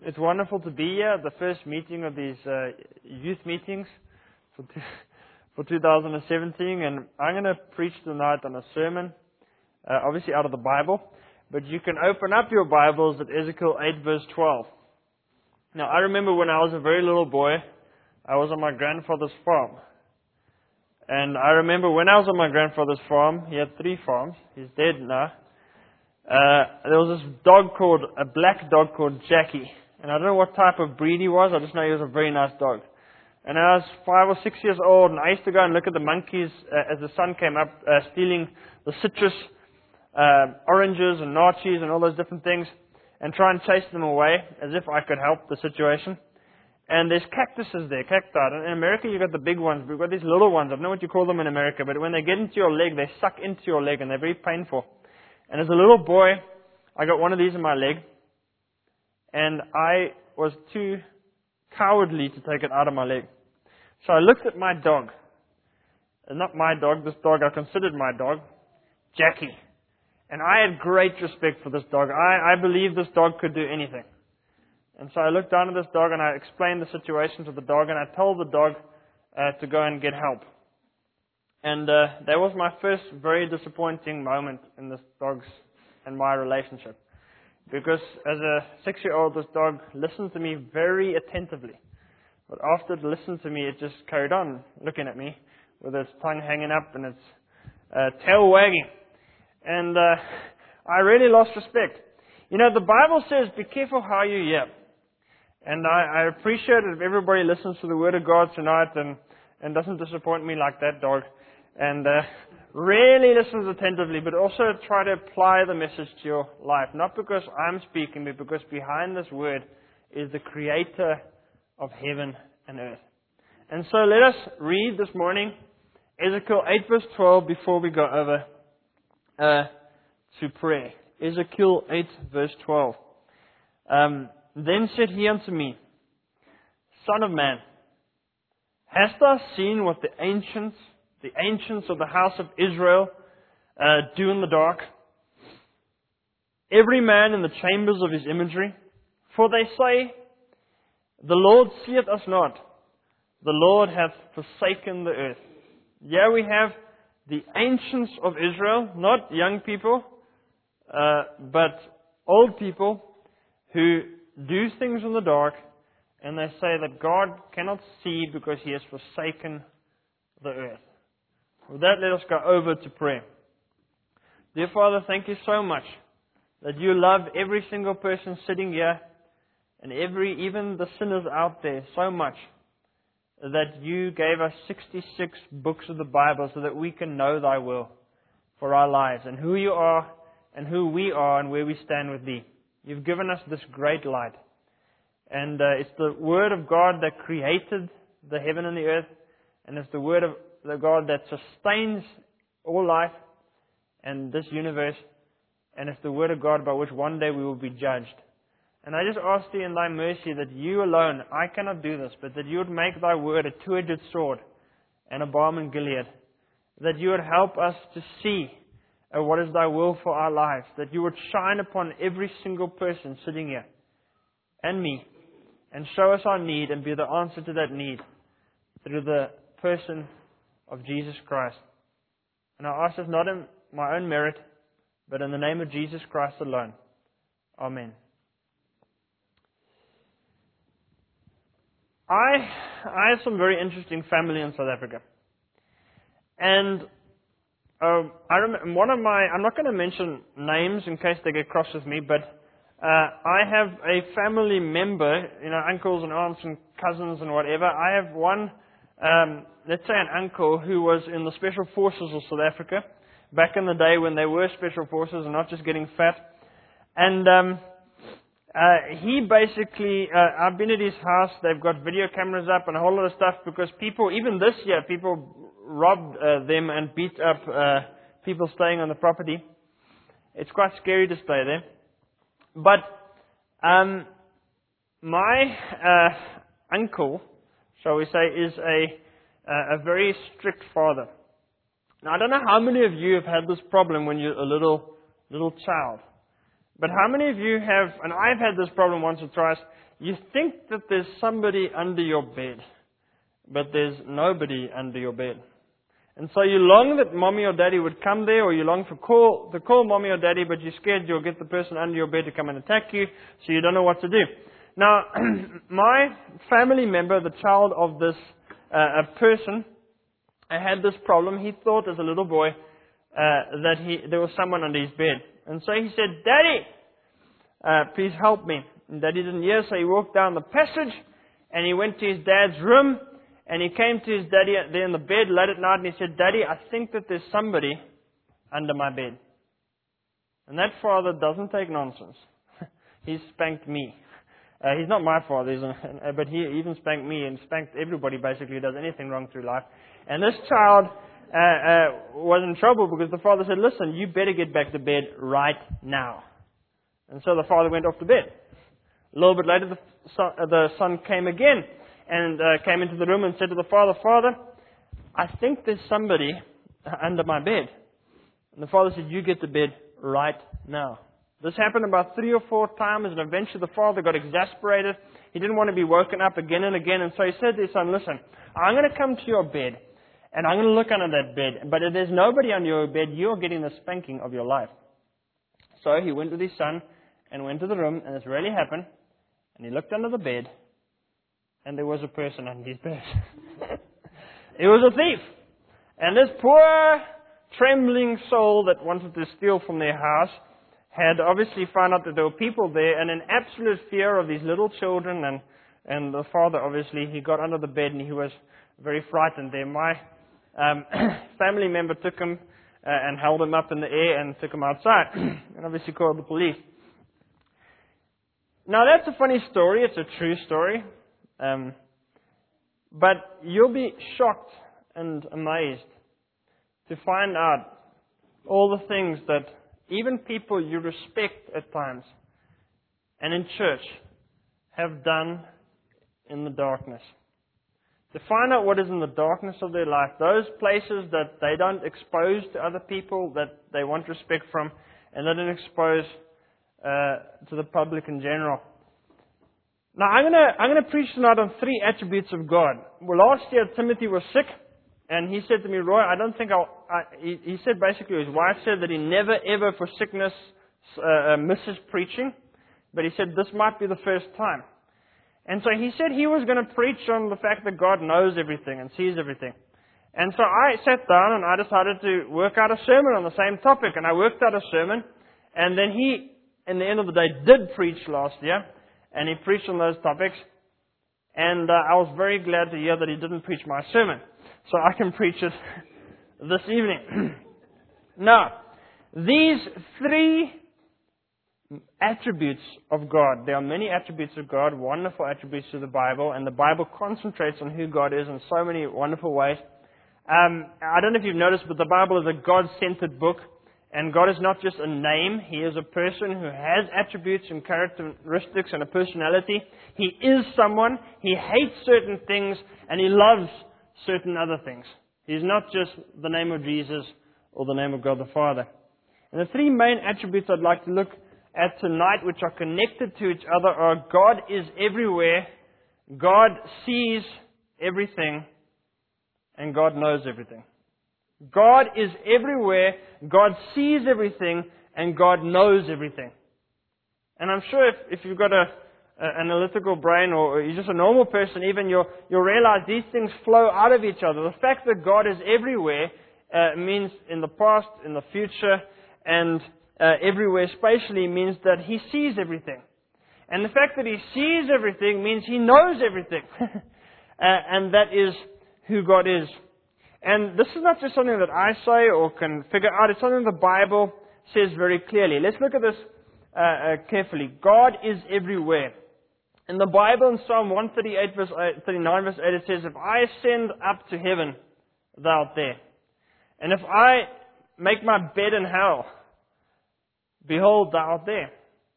It's wonderful to be here, the first meeting of these youth meetings for 2017, and I'm going to preach tonight on a sermon, obviously out of the Bible, but you can open up your Bibles at Ezekiel 8 verse 12. Now, I remember when I was a very little boy, I was on my grandfather's farm. And I remember when I was on my grandfather's farm, he had 3 farms, he's dead now. There was this a black dog called Jackie. And I don't know what type of breed he was, I just know he was a very nice dog. And I was 5 or 6 years old, and I used to go and look at the monkeys as the sun came up, stealing the citrus, oranges and nachos and all those different things, and try and chase them away, as if I could help the situation. And there's cactuses there, cacti. And in America you've got the big ones, we've got these little ones, I don't know what you call them in America, but when they get into your leg, they suck into your leg, and they're very painful. And as a little boy, I got one of these in my leg, and I was too cowardly to take it out of my leg. So I looked at my dog. Not my dog, this dog I considered my dog, Jackie. And I had great respect for this dog. I believed this dog could do anything. And so I looked down at this dog and I explained the situation to the dog, and I told the dog to go and get help. And that was my first very disappointing moment in this dog's and my relationship. Because as a 6-year-old, this dog listened to me very attentively. But after it listened to me, it just carried on looking at me with its tongue hanging up and its tail wagging. And I really lost respect. You know, the Bible says, be careful how you hear. And I appreciate it if everybody listens to the Word of God tonight and doesn't disappoint me like that dog. And really listens attentively, but also try to apply the message to your life. Not because I'm speaking, but because behind this word is the Creator of heaven and earth. And so let us read this morning Ezekiel 8 verse 12 before we go over to prayer. Ezekiel 8 verse 12. Then said he unto me, Son of man, hast thou seen what the ancients of the house of Israel do in the dark? Every man in the chambers of his imagery. For they say, the Lord seeth us not. The Lord hath forsaken the earth. Here we have the ancients of Israel, not young people, but old people who do things in the dark, and they say that God cannot see because He has forsaken the earth. With that, let us go over to prayer. Dear Father, thank you so much that you love every single person sitting here and even the sinners out there so much that you gave us 66 books of the Bible so that we can know Thy will for our lives and who you are and who we are and where we stand with Thee. You've given us this great light. And it's the Word of God that created the heaven and the earth, and it's the Word of the God that sustains all life and this universe, and it's the Word of God by which one day we will be judged. And I just ask Thee in Thy mercy that You alone, I cannot do this, but that You would make Thy Word a two-edged sword and a balm in Gilead. That You would help us to see what is Thy will for our lives. That You would shine upon every single person sitting here and me, and show us our need and be the answer to that need through the person of Jesus Christ. And I ask this not in my own merit, but in the name of Jesus Christ alone. Amen. I have some very interesting family in South Africa. And I remember I'm not going to mention names in case they get cross with me, but I have a family member, uncles and aunts and cousins and whatever. I have one, let's say an uncle who was in the Special Forces of South Africa back in the day when they were Special Forces and not just getting fat. And he basically, I've been at his house, they've got video cameras up and a whole lot of stuff because people, even this year, people robbed them and beat up people staying on the property. It's quite scary to stay there. But my uncle, shall we say, is a very strict father. Now, I don't know how many of you have had this problem when you're a little child. But how many of you have, and I've had this problem once or twice, you think that there's somebody under your bed, but there's nobody under your bed. And so you long that mommy or daddy would come there, or you long to call mommy or daddy, but you're scared you'll get the person under your bed to come and attack you, so you don't know what to do. Now, my family member, the child of this person, had this problem. He thought as a little boy that there was someone under his bed. And so he said, "Daddy, please help me." And Daddy didn't hear, so he walked down the passage, and he went to his dad's room, and he came to his daddy there in the bed late at night, and he said, "Daddy, I think that there's somebody under my bed." And that father doesn't take nonsense. He spanked me. He's not my father, but he even spanked me and spanked everybody basically who does anything wrong through life. And this child was in trouble because the father said, "Listen, you better get back to bed right now." And so the father went off to bed. A little bit later, the son came again and came into the room and said to the father, "Father, I think there's somebody under my bed." And the father said, "You get to bed right now." This happened about 3 or 4 times, and eventually the father got exasperated. He didn't want to be woken up again and again, and so he said to his son, "Listen, I'm going to come to your bed, and I'm going to look under that bed, but if there's nobody under your bed, you're getting the spanking of your life." So he went with his son and went to the room, and this really happened, and he looked under the bed, and there was a person under his bed. It was a thief. And this poor, trembling soul that wanted to steal from their house had obviously found out that there were people there, and in absolute fear of these little children and the father, obviously, he got under the bed and he was very frightened there. My family member took him and held him up in the air and took him outside and obviously called the police. Now that's a funny story. It's a true story. But you'll be shocked and amazed to find out all the things that even people you respect at times and in church have done in the darkness. To find out what is in the darkness of their life, those places that they don't expose to other people that they want respect from, and they don't expose to the public in general. Now, I'm going to preach tonight on 3 attributes of God. Well, last year Timothy was sick, and he said to me, "Roy, I don't think he said basically his wife said that he never ever for sickness misses preaching, but he said this might be the first time." And so he said he was going to preach on the fact that God knows everything and sees everything. And so I sat down and I decided to work out a sermon on the same topic, and I worked out a sermon, and then he, in the end of the day, did preach last year. And he preached on those topics. And I was very glad to hear that he didn't preach my sermon. So I can preach it this evening. Now, these 3 attributes of God. There are many attributes of God, wonderful attributes to the Bible. And the Bible concentrates on who God is in so many wonderful ways. I don't know if you've noticed, but the Bible is a God-centered book. And God is not just a name. He is a person who has attributes and characteristics and a personality. He is someone. He hates certain things and He loves certain other things. He's not just the name of Jesus or the name of God the Father. And the 3 main attributes I'd like to look at tonight, which are connected to each other, are God is everywhere, God sees everything, and God knows everything. God is everywhere, God sees everything, and God knows everything. And I'm sure if you've got an analytical brain, or you're just a normal person even, you'll realize these things flow out of each other. The fact that God is everywhere means in the past, in the future, and everywhere spatially means that He sees everything. And the fact that He sees everything means He knows everything. And that is who God is. And this is not just something that I say or can figure out. It's something the Bible says very clearly. Let's look at this carefully. God is everywhere. In the Bible, in Psalm 39 verse 8, it says, "If I ascend up to heaven, thou art there. And if I make my bed in hell, behold, thou art there."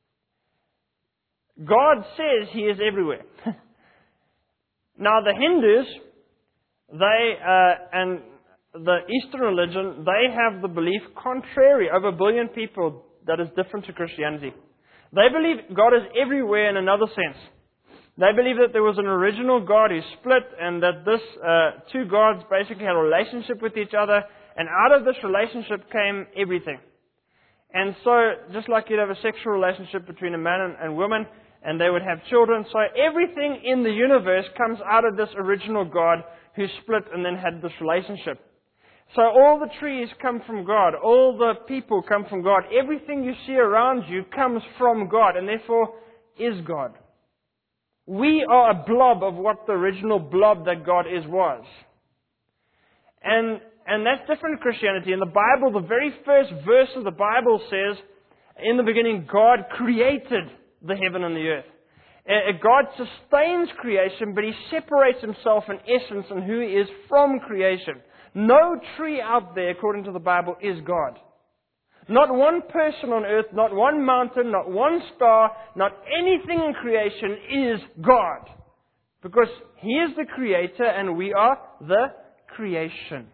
God says He is everywhere. Now the Hindus, and the Eastern religion, they have the belief contrary, over 1 billion people, that is different to Christianity. They believe God is everywhere in another sense. They believe that there was an original God who split, and that this two gods basically had a relationship with each other, and out of this relationship came everything. And so, just like you'd have a sexual relationship between a man and woman, and they would have children, so everything in the universe comes out of this original God who split and then had this relationship. So all the trees come from God, all the people come from God, everything you see around you comes from God, and therefore is God. We are a blob of what the original blob that God is was. And that's different in Christianity. In the Bible, the very first verse of the Bible says, in the beginning, God created the heaven and the earth. God sustains creation, but He separates Himself in essence and who He is from creation. No tree out there, according to the Bible, is God. Not one person on earth, not one mountain, not one star, not anything in creation is God. Because He is the Creator and we are the creation.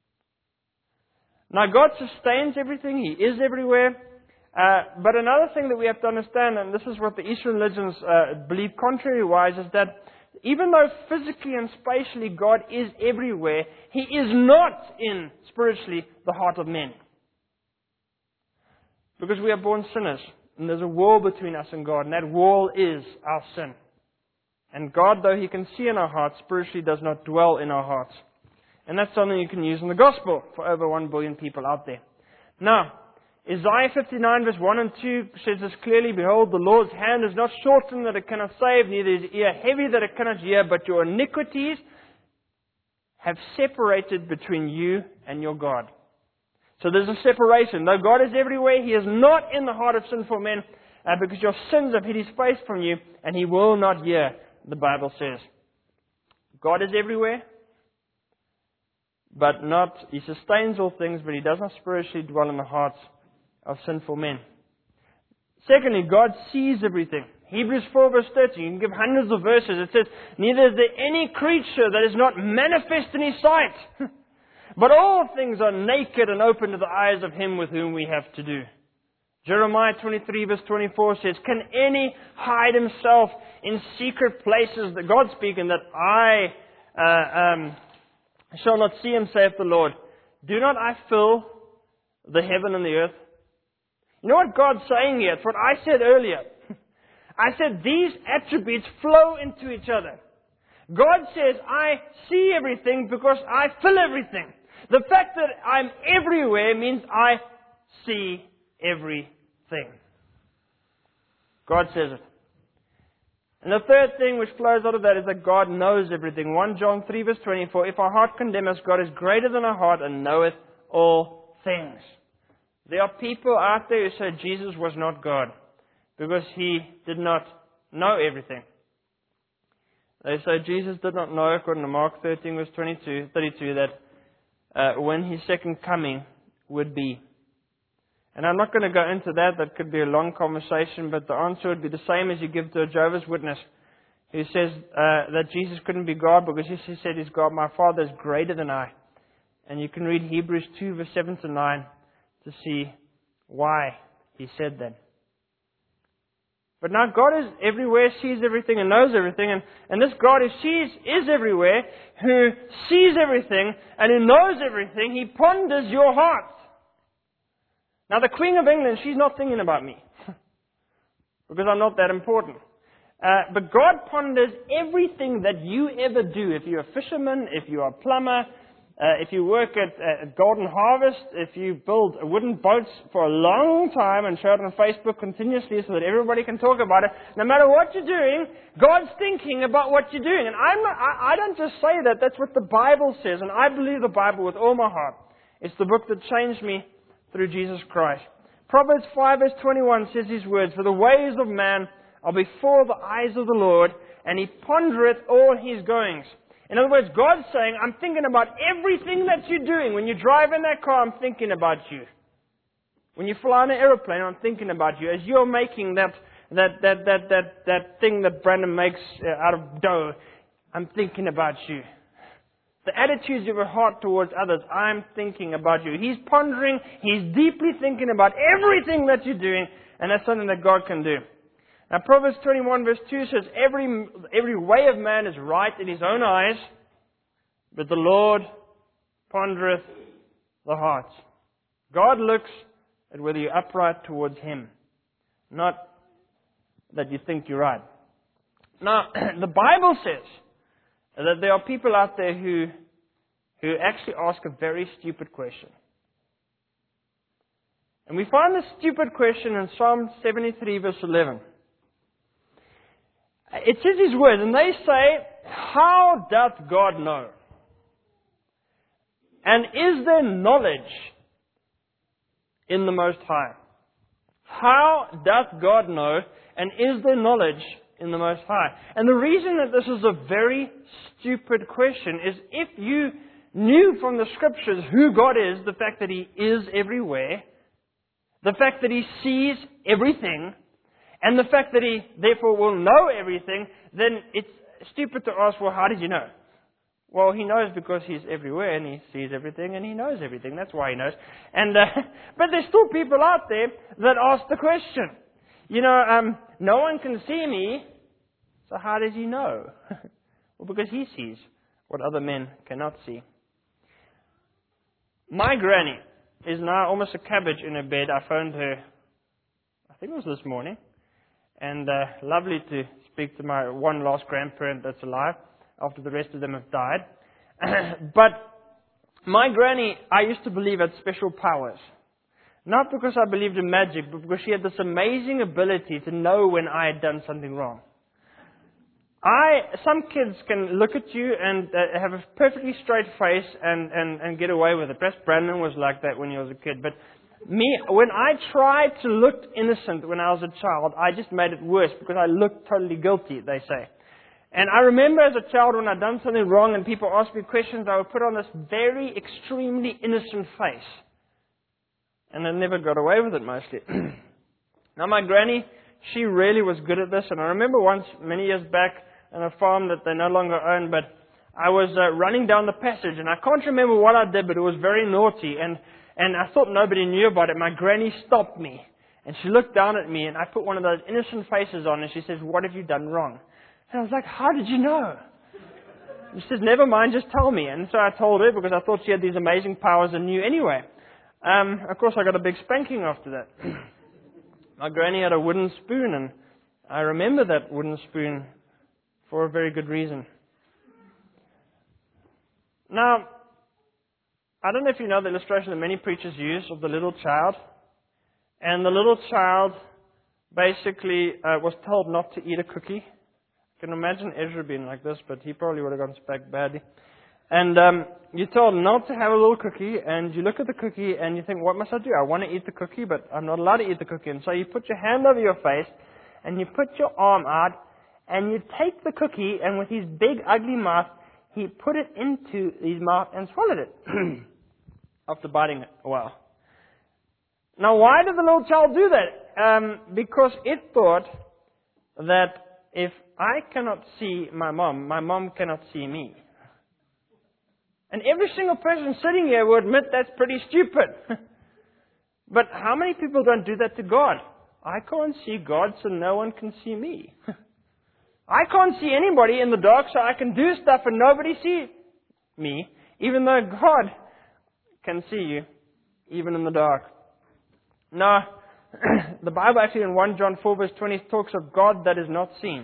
Now God sustains everything. He is everywhere. But another thing that we have to understand, and this is what the Eastern religions believe contrary-wise, is that even though physically and spatially God is everywhere, He is not in, spiritually, the heart of men. Because we are born sinners, and there's a wall between us and God, and that wall is our sin. And God, though He can see in our hearts, spiritually does not dwell in our hearts. And that's something you can use in the gospel for over 1 billion people out there. Now, Isaiah 59 verse 1 and 2 says this clearly, Behold, the Lord's hand is not shortened that it cannot save, neither is His ear heavy that it cannot hear, but your iniquities have separated between you and your God. So there's a separation. Though God is everywhere, He is not in the heart of sinful men, because your sins have hid His face from you, and He will not hear, the Bible says. God is everywhere, but not, He sustains all things, but He does not spiritually dwell in the hearts of sinful men. Secondly, God sees everything. Hebrews 4 verse 13, you can give hundreds of verses. It says, Neither is there any creature that is not manifest in His sight. But all things are naked and open to the eyes of Him with whom we have to do. Jeremiah 23 verse 24 says, Can any hide himself in secret places? That God speaking, that I shall not see Him, saith the Lord. Do not I fill the heaven and the earth? You know what God's saying here? It's what I said earlier. I said these attributes flow into each other. God says, I see everything because I fill everything. The fact that I'm everywhere means I see everything. God says it. And the third thing which flows out of that is that God knows everything. 1 John 3 verse 24, If our heart condemn us, God is greater than our heart and knoweth all things. There are people out there who say Jesus was not God because He did not know everything. They say Jesus did not know, according to Mark 13 verse 32, that when His second coming would be. And I'm not going to go into that. That could be a long conversation, but the answer would be the same as you give to a Jehovah's Witness who says that Jesus couldn't be God because He said He's God. My Father is greater than I. And you can read Hebrews 2 verse 7 to 9 to see why He said that. But now God is everywhere, sees everything and knows everything. And this God who sees, is everywhere, who sees everything and who knows everything, He ponders your heart. Now the Queen of England, she's not thinking about me. Because I'm not that important. But God ponders everything that you ever do. If you're a fisherman, if you're a plumber, if you work at Golden Harvest, if you build wooden boats for a long time and show it on Facebook continuously so that everybody can talk about it, no matter what you're doing, God's thinking about what you're doing. And I don't just say that, that's what the Bible says. And I believe the Bible with all my heart. It's the book that changed me through Jesus Christ. Proverbs 5 verse 21 says these words, For the ways of man are before the eyes of the Lord, and He pondereth all His goings. In other words, God's saying, I'm thinking about everything that you're doing. When you drive in that car, I'm thinking about you. When you fly on an aeroplane, I'm thinking about you. As you're making that thing that Brandon makes out of dough, I'm thinking about you. The attitudes of your heart towards others, I'm thinking about you. He's pondering, He's deeply thinking about everything that you're doing, And that's something that God can do. Now Proverbs 21 verse 2 says, every way of man is right in his own eyes, but the Lord pondereth the hearts. God looks at whether you're upright towards Him, not that you think you're right. Now, the Bible says that there are people out there who actually ask a very stupid question. And we find this stupid question in Psalm 73 verse 11. It says these words, and they say, how doth God know? And is there knowledge in the Most High? How doth God know? And is there knowledge in the Most High? And the reason that this is a very stupid question is if you knew from the Scriptures who God is, the fact that He is everywhere, the fact that He sees everything, and the fact that He therefore will know everything, then it's stupid to ask, well, how did you know? Well, He knows because He's everywhere and He sees everything and He knows everything. That's why He knows. And but there's still people out there that ask the question. No one can see me, so how does He know? Well, because He sees what other men cannot see. My granny is now almost a cabbage in her bed. I phoned her, I think it was this morning. And lovely to speak to my one last grandparent that's alive after the rest of them have died. But my granny, I used to believe, had special powers. Not because I believed in magic, but because she had this amazing ability to know when I had done something wrong. Some kids can look at you and have a perfectly straight face and get away with it. Perhaps Brandon was like that when he was a kid. But me, when I tried to look innocent when I was a child, I just made it worse because I looked totally guilty, they say. And I remember as a child when I'd done something wrong and people asked me questions, I would put on this very extremely innocent face. And I never got away with it mostly. Now my granny, she really was good at this. And I remember once, many years back, on a farm that they no longer own, but I was running down the passage. And I can't remember what I did, but it was very naughty. And I thought nobody knew about it. My granny stopped me. And she looked down at me, and I put one of those innocent faces on, and she says, "What have you done wrong?" And I was like, "How did you know?" She says, "Never mind, just tell me." And so I told her because I thought she had these amazing powers and knew anyway. Of course, I got a big spanking after that. My granny had a wooden spoon, and I remember that wooden spoon for a very good reason. Now, I don't know if you know the illustration that many preachers use of the little child. And the little child basically was told not to eat a cookie. I can imagine Ezra being like this, but he probably would have gone spanked badly. And you're told not to have a little cookie, and you look at the cookie and you think, what must I do? I want to eat the cookie, but I'm not allowed to eat the cookie. And so you put your hand over your face, and you put your arm out, and you take the cookie, and with his big, ugly mouth, he put it into his mouth and swallowed it after biting it a while. Now, why did the little child do that? Because it thought that if I cannot see my mom cannot see me. And every single person sitting here will admit that's pretty stupid. But how many people don't do that to God? I can't see God, so no one can see me. I can't see anybody in the dark, so I can do stuff and nobody sees me, even though God can see you, even in the dark. Now, the Bible actually in 1 John 4 verse 20 talks of God that is not seen.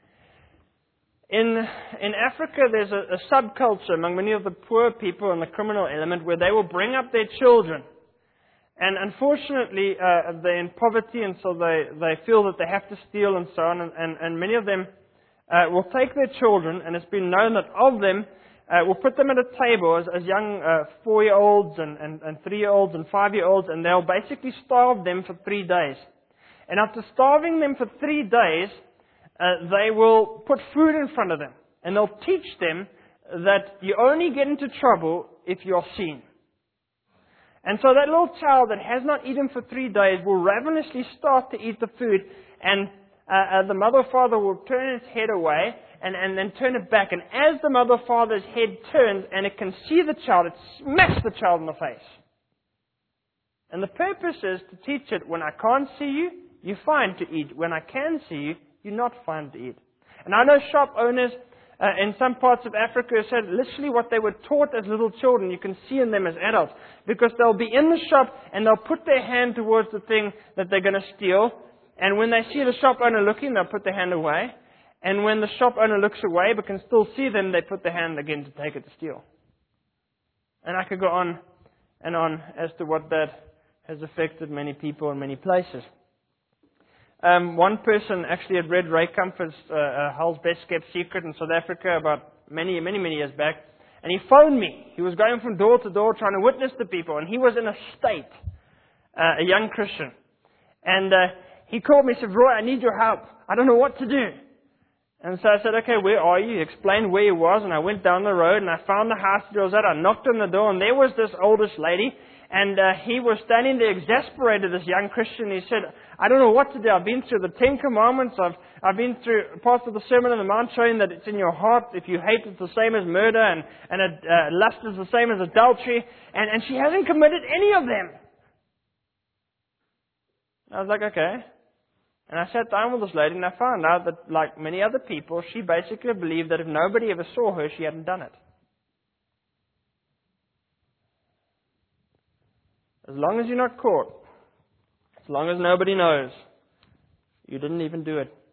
In Africa, there's a subculture among many of the poor people and the criminal element where they will bring up their children. And unfortunately, they're in poverty, and so they feel that they have to steal and so on. And many of them will take their children, and it's been known that of them, will put them at a table as young 4-year-olds and 3-year-olds and 5-year-olds, and they'll basically starve them for 3 days. And after starving them for 3 days, they will put food in front of them. And they'll teach them that you only get into trouble if you're seen. And so that little child that has not eaten for 3 days will ravenously start to eat the food, and the mother or father will turn its head away and then turn it back. And as the mother or father's head turns and it can see the child, it smacks the child in the face. And the purpose is to teach it, when I can't see you, you find to eat. When I can see you, you're not fine to eat. And I know shop owners in some parts of Africa who said literally what they were taught as little children, you can see in them as adults. Because they'll be in the shop and they'll put their hand towards the thing that they're going to steal. And when they see the shop owner looking, they'll put their hand away. And when the shop owner looks away but can still see them, they put their hand again to take it to steal. And I could go on and on as to what that has affected many people in many places. One person actually had read Ray Comfort's Hell's Best Kept Secret in South Africa about many years back. And he phoned me. He was going from door to door trying to witness to people. And he was in a state, a young Christian. And he called me and said, Roy, I need your help. I don't know what to do. And so I said, okay, where are you? He explained where he was. And I went down the road and I found the house that he was at. I knocked on the door and there was this oldish lady. And he was standing there exasperated, this young Christian. He said, I don't know what to do. I've been through the Ten Commandments. I've been through parts of the Sermon on the Mount showing that it's in your heart. If you hate, it's the same as murder. And lust is the same as adultery. And she hasn't committed any of them. I was like, okay. And I sat down with this lady and I found out that, like many other people, she basically believed that if nobody ever saw her, she hadn't done it. As long as you're not caught, as long as nobody knows, you didn't even do it.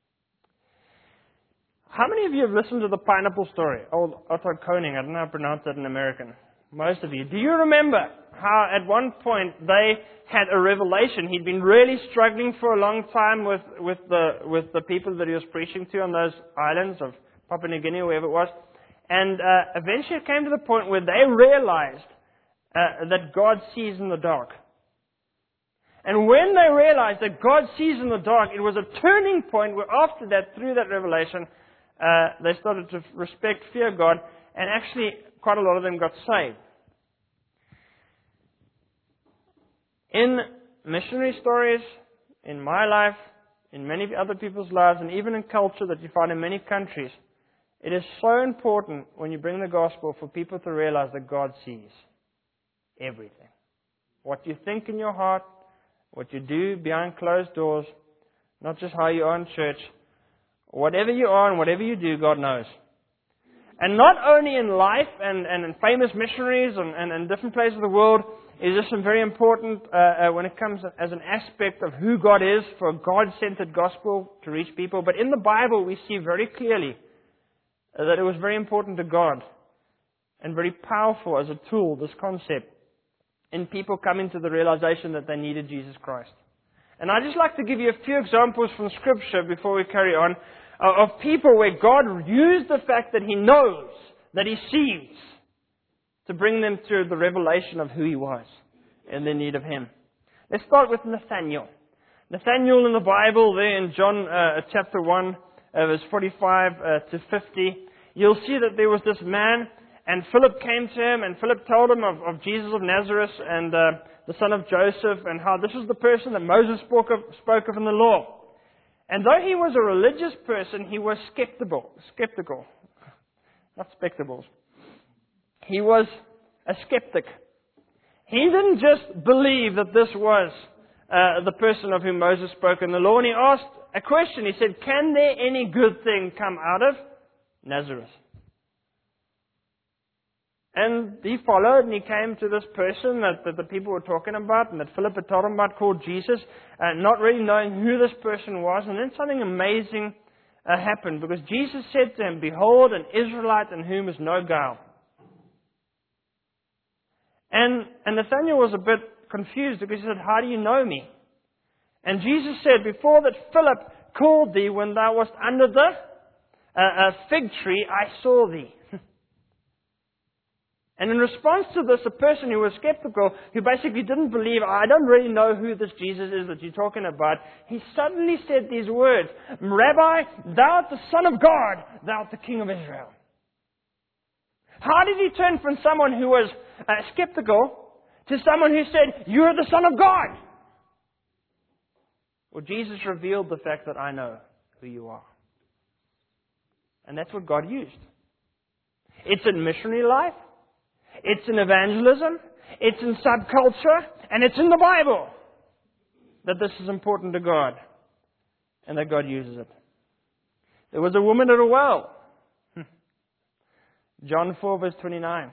How many of you have listened to the pineapple story? Old Otto Koning, I don't know how to pronounce that in American. Most of you. Do you remember how at one point they had a revelation? He'd been really struggling for a long time with the people that he was preaching to on those islands of Papua New Guinea or wherever it was. And eventually it came to the point where they realized that God sees in the dark. And when they realized that God sees in the dark, it was a turning point where after that, through that revelation, they started to respect, fear God, and actually quite a lot of them got saved. In missionary stories, in my life, in many other people's lives, and even in culture that you find in many countries, it is so important when you bring the gospel for people to realize that God sees everything. What you think in your heart, what you do behind closed doors, not just how you are in church. Whatever you are and whatever you do, God knows. And not only in life and in famous missionaries and in different places of the world is this very important when it comes as an aspect of who God is for a God-centered gospel to reach people. But in the Bible we see very clearly that it was very important to God and very powerful as a tool, this concept, in people coming to the realization that they needed Jesus Christ. And I'd just like to give you a few examples from Scripture before we carry on, of people where God used the fact that He knows, that He sees, to bring them to the revelation of who He was and their need of Him. Let's start with Nathaniel. Nathaniel in the Bible, there in John chapter 1, verse 45 to 50, you'll see that there was this man, and Philip came to him, and Philip told him of Jesus of Nazareth and the son of Joseph, and how this was the person that Moses spoke of in the law. And though he was a religious person, he was skeptical. Not spectacles. He was a skeptic. He didn't just believe that this was the person of whom Moses spoke in the law, and he asked a question. He said, can there any good thing come out of Nazareth? And he followed and he came to this person that the people were talking about and that Philip had told him about, called Jesus, not really knowing who this person was. And then something amazing happened, because Jesus said to him, behold, an Israelite in whom is no guile. And Nathanael was a bit confused, because he said, how do you know me? And Jesus said, before that Philip called thee, when thou wast under the fig tree, I saw thee. And in response to this, a person who was skeptical, who basically didn't believe, I don't really know who this Jesus is that you're talking about, he suddenly said these words, Rabbi, thou art the Son of God, thou art the King of Israel. How did he turn from someone who was skeptical to someone who said, you are the Son of God? Well, Jesus revealed the fact that I know who you are. And that's what God used. It's in missionary life. It's in evangelism, it's in subculture, and it's in the Bible. that this is important to God and that God uses it. There was a woman at a well. John 4 verse 29.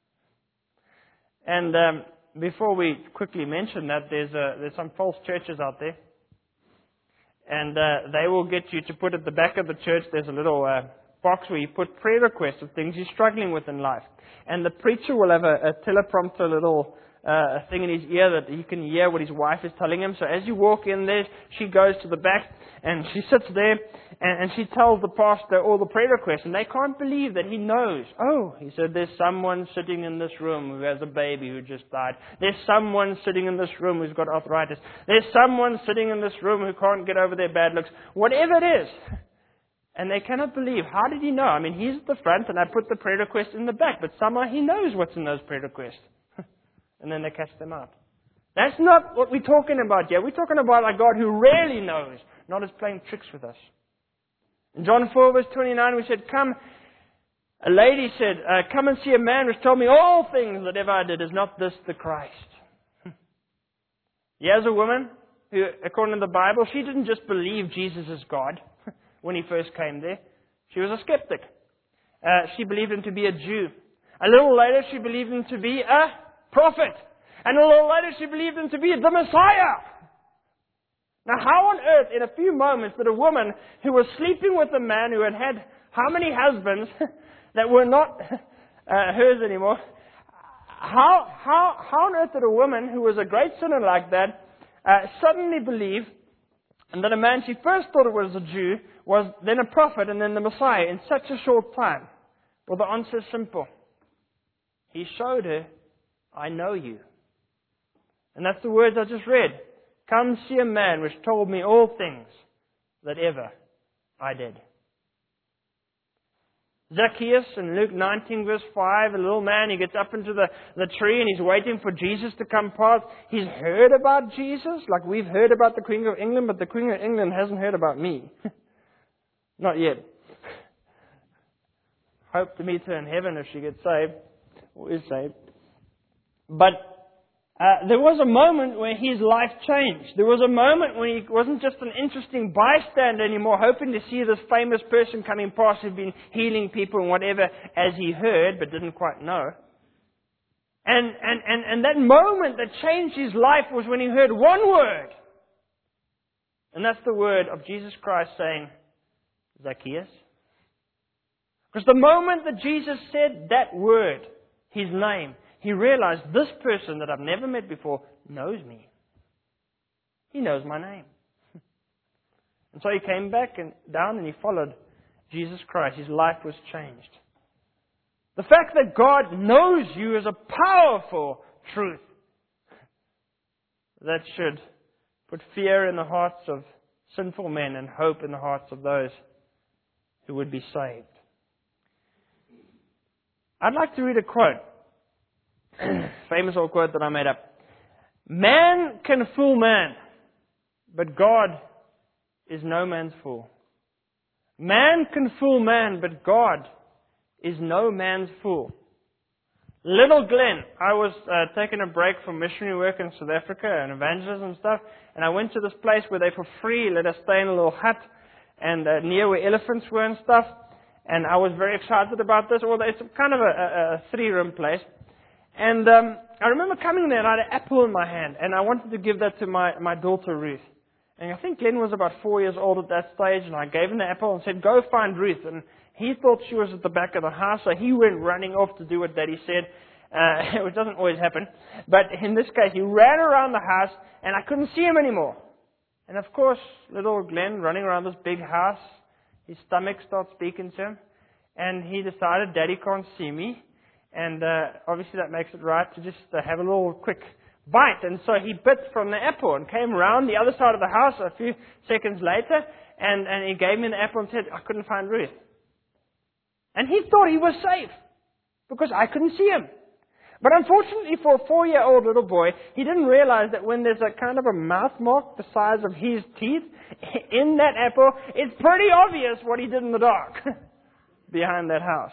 And before we quickly mention that, there's some false churches out there. And they will get you to put at the back of the church, there's a little box where you put prayer requests of things you're struggling with in life. And the preacher will have a teleprompter little thing in his ear that he can hear what his wife is telling him. So as you walk in there, she goes to the back and she sits there and she tells the pastor all the prayer requests. And they can't believe that he knows. Oh, he said, there's someone sitting in this room who has a baby who just died. There's someone sitting in this room who's got arthritis. There's someone sitting in this room who can't get over their bad looks. Whatever it is. And they cannot believe. How did he know? I mean, he's at the front and I put the prayer request in the back. But somehow he knows what's in those prayer requests. And then they cast them out. That's not what we're talking about here. We're talking about a God who really knows, not is playing tricks with us. In John 4 verse 29 we said, a lady said, come and see a man which told me all things that ever I did. Is not this the Christ? Here's a woman who, according to the Bible, she didn't just believe Jesus is God when he first came there. She was a skeptic. She believed him to be a Jew. A little later she believed him to be a prophet. And a little later she believed him to be the Messiah. Now how on earth in a few moments did a woman who was sleeping with a man who had had how many husbands that were not hers anymore, how on earth did a woman who was a great sinner like that suddenly believe and that a man she first thought it was a Jew was then a prophet and then the Messiah in such a short time? Well, the answer is simple. He showed her, I know you. And that's the words I just read. Come see a man which told me all things that ever I did. Zacchaeus in Luke 19 verse 5, a little man, he gets up into the tree and he's waiting for Jesus to come past. He's heard about Jesus, like we've heard about the Queen of England, but the Queen of England hasn't heard about me. Not yet. Hope to meet her in heaven if she gets saved, or is saved. But there was a moment where his life changed. There was a moment when he wasn't just an interesting bystander anymore, hoping to see this famous person coming past who'd been healing people and whatever, as he heard, but didn't quite know. And that moment that changed his life was when he heard one word. And that's the word of Jesus Christ saying, Zacchaeus. Because the moment that Jesus said that word, his name, he realized this person that I've never met before knows me. He knows my name. And so he came back and down and he followed Jesus Christ. His life was changed. The fact that God knows you is a powerful truth that should put fear in the hearts of sinful men and hope in the hearts of those who would be saved. I'd like to read a quote. Famous old quote that I made up. Man can fool man, but God is no man's fool. Man can fool man, but God is no man's fool. Little Glenn, I was taking a break from missionary work in South Africa and evangelism and stuff, and I went to this place where they for free let us stay in a little hut and near where elephants were and stuff, and I was very excited about this. Well, it's kind of a 3-room place. And I remember coming there and I had an apple in my hand and I wanted to give that to my daughter Ruth. And I think Glenn was about 4 years old at that stage, and I gave him the apple and said, go find Ruth. And he thought she was at the back of the house, so he went running off to do what Daddy said, which doesn't always happen. But in this case, he ran around the house and I couldn't see him anymore. And of course, little Glenn running around this big house, his stomach starts speaking to him. And he decided, Daddy can't see me. And obviously that makes it right to just have a little quick bite. And so he bit from the apple and came around the other side of the house a few seconds later. And he gave me the apple and said, I couldn't find Ruth. And he thought he was safe because I couldn't see him. But unfortunately for a 4-year-old little boy, he didn't realize that when there's a kind of a mouth mark the size of his teeth in that apple, it's pretty obvious what he did in the dark behind that house.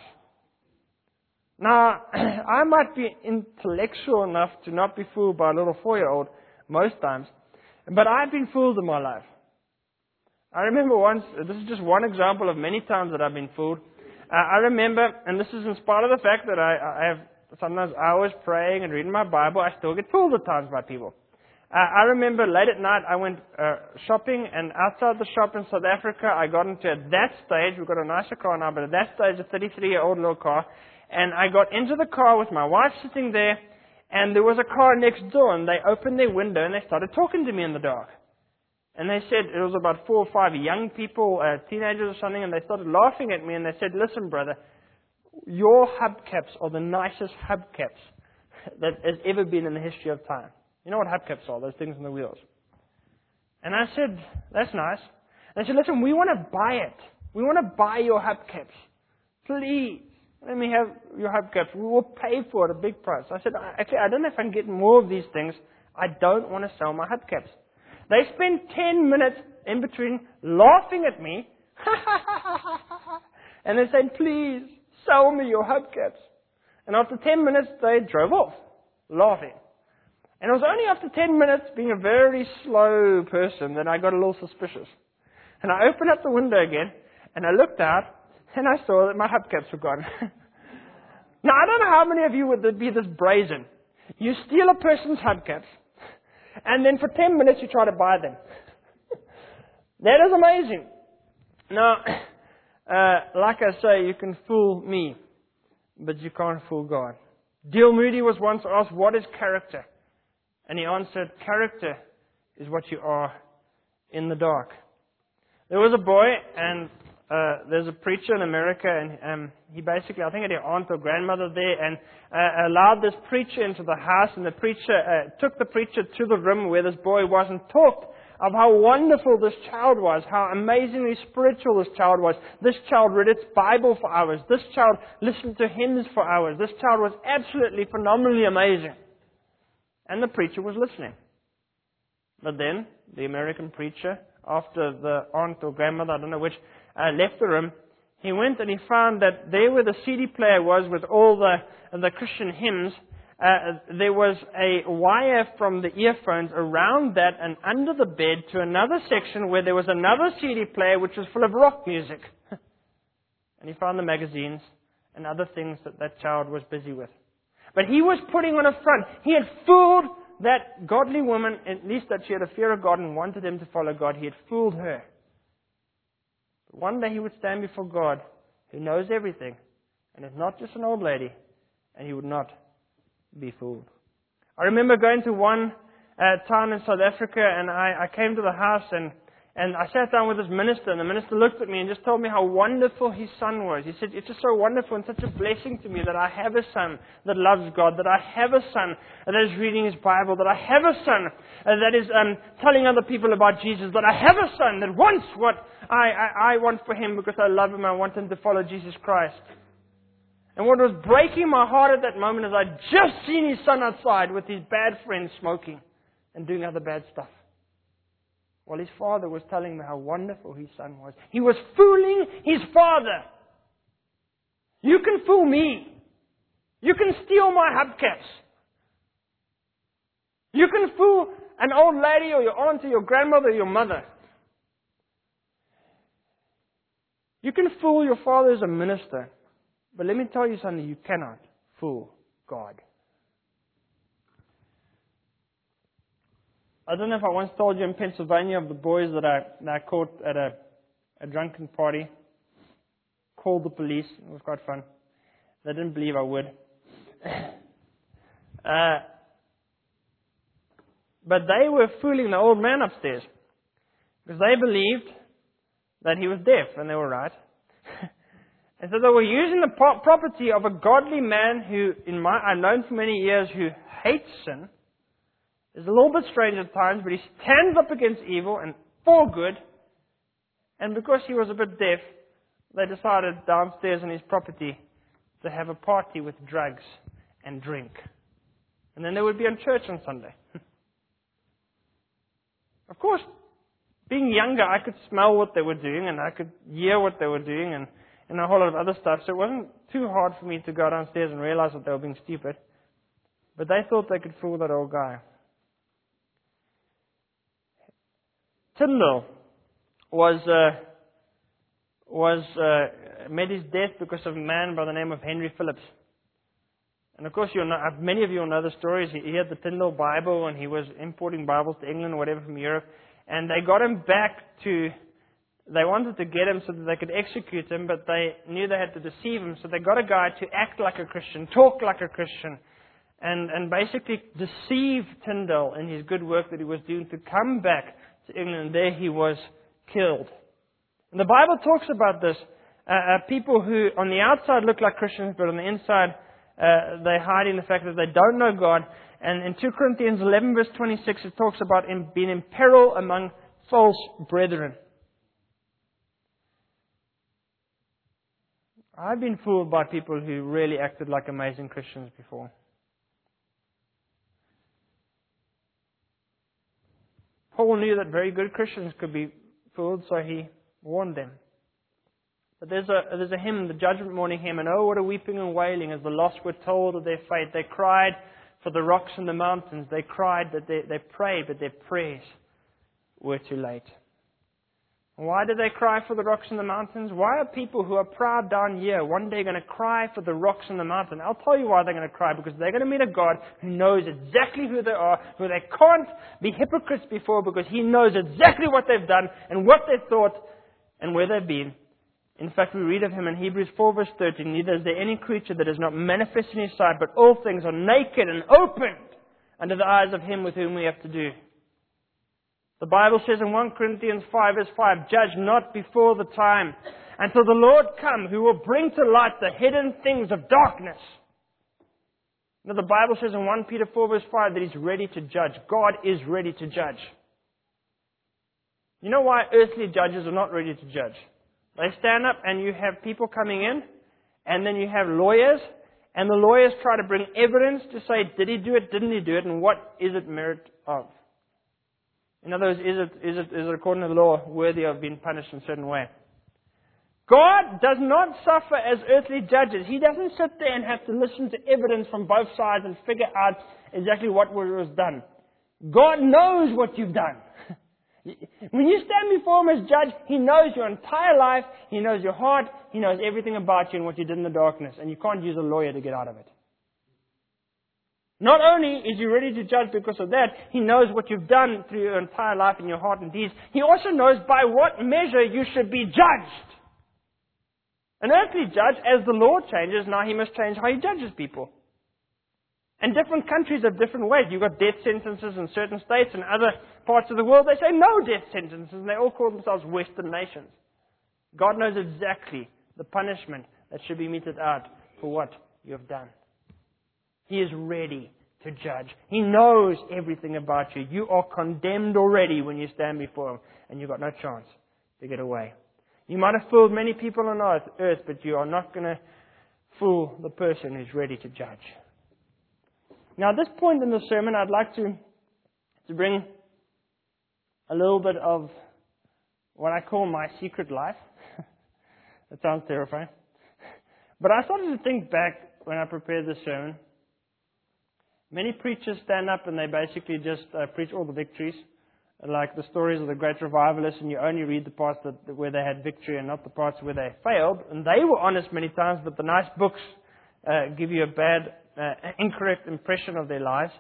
Now, I might be intellectual enough to not be fooled by a little 4-year-old most times. But I've been fooled in my life. I remember once, this is just one example of many times that I've been fooled. I remember, and this is in spite of the fact that I have sometimes hours praying and reading my Bible, I still get fooled at times by people. I remember late at night I went shopping, and outside the shop in South Africa I got into, at that stage, we've got a nicer car now, but at that stage a 33-year-old little car, and I got into the car with my wife sitting there, and there was a car next door, and they opened their window and they started talking to me in the dark. And they said, it was about 4 or 5 young people, teenagers or something, and they started laughing at me, and they said, listen brother, your hubcaps are the nicest hubcaps that has ever been in the history of time. You know what hubcaps are, those things on the wheels. And I said, that's nice. And they said, listen, we want to buy it. We want to buy your hubcaps. Please, let me have your hubcaps. We will pay for it a big price. I said, actually, I don't know if I can get more of these things. I don't want to sell my hubcaps. They spent 10 minutes in between laughing at me. And they said, please, sell me your hubcaps. And after 10 minutes, they drove off, laughing. And it was only after 10 minutes, being a very slow person, that I got a little suspicious. And I opened up the window again, and I looked out, and I saw that my hubcaps were gone. Now, I don't know how many of you would be this brazen. You steal a person's hubcaps, and then for 10 minutes you try to buy them. That is amazing. Now, like I say, you can fool me, but you can't fool God. D.L. Moody was once asked, what is character? And he answered, character is what you are in the dark. There was a boy, and there's a preacher in America, and he basically, I think he had an aunt or grandmother there, and allowed this preacher into the house, and the preacher took the preacher to the room where this boy was and talked of how wonderful this child was, how amazingly spiritual this child was. This child read its Bible for hours. This child listened to hymns for hours. This child was absolutely phenomenally amazing. And the preacher was listening. But then, the American preacher, after the aunt or grandmother, I don't know which, left the room, he went and he found that there where the CD player was with all the Christian hymns, there was a wire from the earphones around that and under the bed to another section where there was another CD player which was full of rock music. And he found the magazines and other things that child was busy with. But he was putting on a front. He had fooled that godly woman, at least that she had a fear of God and wanted him to follow God. He had fooled her. But one day he would stand before God, who knows everything, and is not just an old lady, and he would not be fooled. I remember going to one town in South Africa, and I came to the house, and I sat down with this minister, and the minister looked at me and just told me how wonderful his son was. He said, it's just so wonderful and such a blessing to me that I have a son that loves God, that I have a son that is reading his Bible, that I have a son that is telling other people about Jesus, that I have a son that wants what I want for him because I love him and I want him to follow Jesus Christ. And what was breaking my heart at that moment is I'd just seen his son outside with his bad friends smoking and doing other bad stuff. While his father was telling me how wonderful his son was. He was fooling his father. You can fool me. You can steal my hubcaps. You can fool an old lady or your aunt or your grandmother or your mother. You can fool your father as a minister. But let me tell you something, you cannot fool God. I don't know if I once told you in Pennsylvania of the boys that I caught at a drunken party. Called the police. It was quite fun. They didn't believe I would. But they were fooling the old man upstairs. Because they believed that he was deaf, and they were right. And so they were using the property of a godly man who, I've known for many years, who hates sin. Is a little bit strange at times, but he stands up against evil and for good. And because he was a bit deaf, they decided downstairs on his property to have a party with drugs and drink. And then they would be in church on Sunday. Of course, being younger, I could smell what they were doing and I could hear what they were doing and a whole lot of other stuff. So it wasn't too hard for me to go downstairs and realize that they were being stupid. But they thought they could fool that old guy. Tyndale met his death because of a man by the name of Henry Phillips. And of course, many of you will know the stories. He had the Tyndale Bible, and he was importing Bibles to England or whatever from Europe. And they got him they wanted to get him so that they could execute him, but they knew they had to deceive him. So they got a guy to act like a Christian, talk like a Christian, and basically deceive Tyndale in his good work that he was doing to come back to England. And there he was killed. And the Bible talks about this. People who on the outside look like Christians, but on the inside they're hiding the fact that they don't know God. And in 2 Corinthians 11 verse 26 it talks about being in peril among false brethren. I've been fooled by people who really acted like amazing Christians before. Paul knew that very good Christians could be fooled, so he warned them. But there's a hymn, the Judgment Morning hymn, and oh, what a weeping and wailing as the lost were told of their fate. They cried for the rocks and the mountains. They cried that they prayed, but their prayers were too late. Why do they cry for the rocks and the mountains? Why are people who are proud down here one day going to cry for the rocks and the mountain? I'll tell you why they're going to cry. Because they're going to meet a God who knows exactly who they are, who they can't be hypocrites before, because He knows exactly what they've done and what they've thought and where they've been. In fact, we read of Him in Hebrews 4 verse 13, neither is there any creature that is not manifest in His sight, but all things are naked and opened under the eyes of Him with whom we have to do. The Bible says in 1 Corinthians 5 verse 5, judge not before the time until the Lord come, who will bring to light the hidden things of darkness. Now the Bible says in 1 Peter 4 verse 5 that He's ready to judge. God is ready to judge. You know why earthly judges are not ready to judge? They stand up and you have people coming in, and then you have lawyers, and the lawyers try to bring evidence to say, did he do it, didn't he do it, and what is it merit of? In other words, is it according to the law worthy of being punished in a certain way? God does not suffer as earthly judges. He doesn't sit there and have to listen to evidence from both sides and figure out exactly what was done. God knows what you've done. When you stand before Him as judge, He knows your entire life, He knows your heart, He knows everything about you and what you did in the darkness, and you can't use a lawyer to get out of it. Not only is He ready to judge because of that, He knows what you've done through your entire life in your heart and deeds. He also knows by what measure you should be judged. An earthly judge, as the law changes, now he must change how he judges people. And different countries have different ways. You've got death sentences in certain states, and other parts of the world they say no death sentences, and they all call themselves Western nations. God knows exactly the punishment that should be meted out for what you have done. He is ready to judge. He knows everything about you. You are condemned already when you stand before Him, and you've got no chance to get away. You might have fooled many people on earth, but you are not going to fool the person who's ready to judge. Now, at this point in the sermon, I'd like to bring a little bit of what I call my secret life. That sounds terrifying. But I started to think back when I prepared this sermon. Many preachers stand up and they basically just preach all the victories, like the stories of the great revivalists, and you only read the parts where they had victory and not the parts where they failed. And they were honest many times, but the nice books give you a bad, incorrect impression of their lives.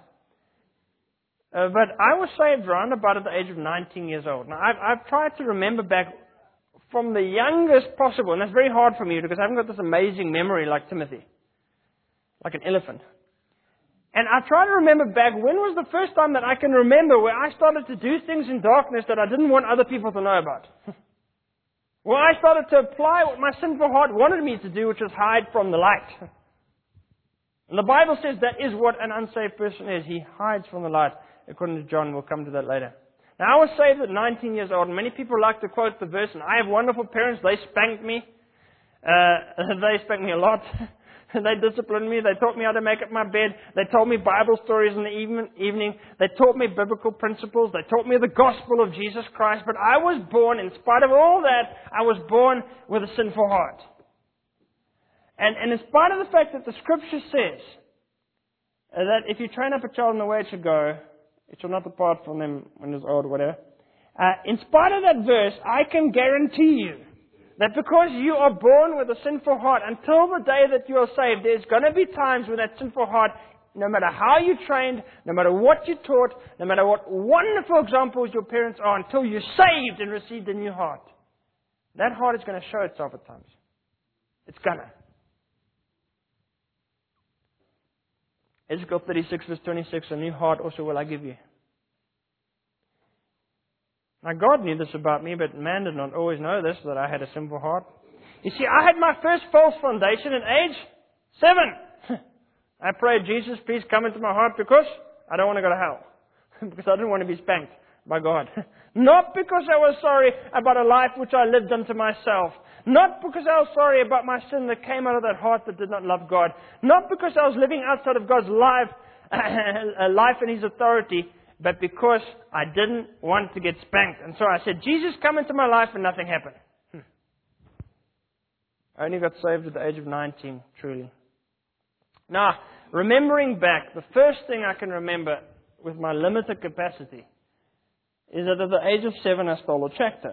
But I was saved around about at the age of 19 years old. Now, I've tried to remember back from the youngest possible, and that's very hard for me because I haven't got this amazing memory like Timothy, like an elephant. And I try to remember back, when was the first time that I can remember where I started to do things in darkness that I didn't want other people to know about? Where I started to apply what my sinful heart wanted me to do, which was hide from the light. And the Bible says that is what an unsaved person is. He hides from the light, according to John. We'll come to that later. Now, I was saved at 19 years old, and many people like to quote the verse, and I have wonderful parents. They spanked me. They spanked me a lot. They disciplined me. They taught me how to make up my bed. They told me Bible stories in the evening. They taught me biblical principles. They taught me the gospel of Jesus Christ. But I was born, in spite of all that, I was born with a sinful heart. And in spite of the fact that the Scripture says that if you train up a child in the way it should go, it shall not depart from them when it's old or whatever. in spite of that verse, I can guarantee you that because you are born with a sinful heart, until the day that you are saved, there's going to be times when that sinful heart, no matter how you trained, no matter what you taught, no matter what wonderful examples your parents are, until you're saved and received a new heart, that heart is going to show itself at times. It's gonna. Ezekiel 36 verse 26, a new heart also will I give you. Now God knew this about me, but man did not always know this, that I had a sinful heart. You see, I had my first false foundation at age 7. I prayed, Jesus, please come into my heart because I don't want to go to hell. Because I didn't want to be spanked by God. Not because I was sorry about a life which I lived unto myself. Not because I was sorry about my sin that came out of that heart that did not love God. Not because I was living outside of God's life and His authority, but because I didn't want to get spanked. And so I said, Jesus, come into my life, and nothing happened. I only got saved at the age of 19, truly. Now, remembering back, the first thing I can remember with my limited capacity is that at the age of 7 I stole a tractor.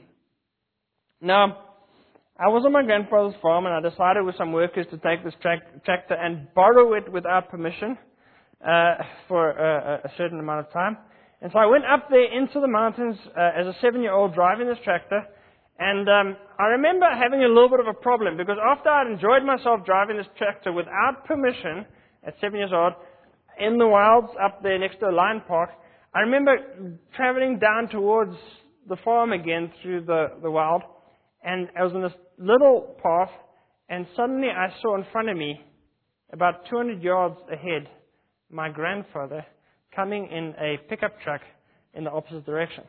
Now, I was on my grandfather's farm and I decided with some workers to take this tractor and borrow it without permission for a certain amount of time. And so I went up there into the mountains as a 7-year-old driving this tractor. And I remember having a little bit of a problem because after I'd enjoyed myself driving this tractor without permission at 7 years old in the wilds up there next to a lion park, I remember traveling down towards the farm again through the wild, and I was in this little path, and suddenly I saw in front of me, about 200 yards ahead, my grandfather coming in a pickup truck in the opposite direction.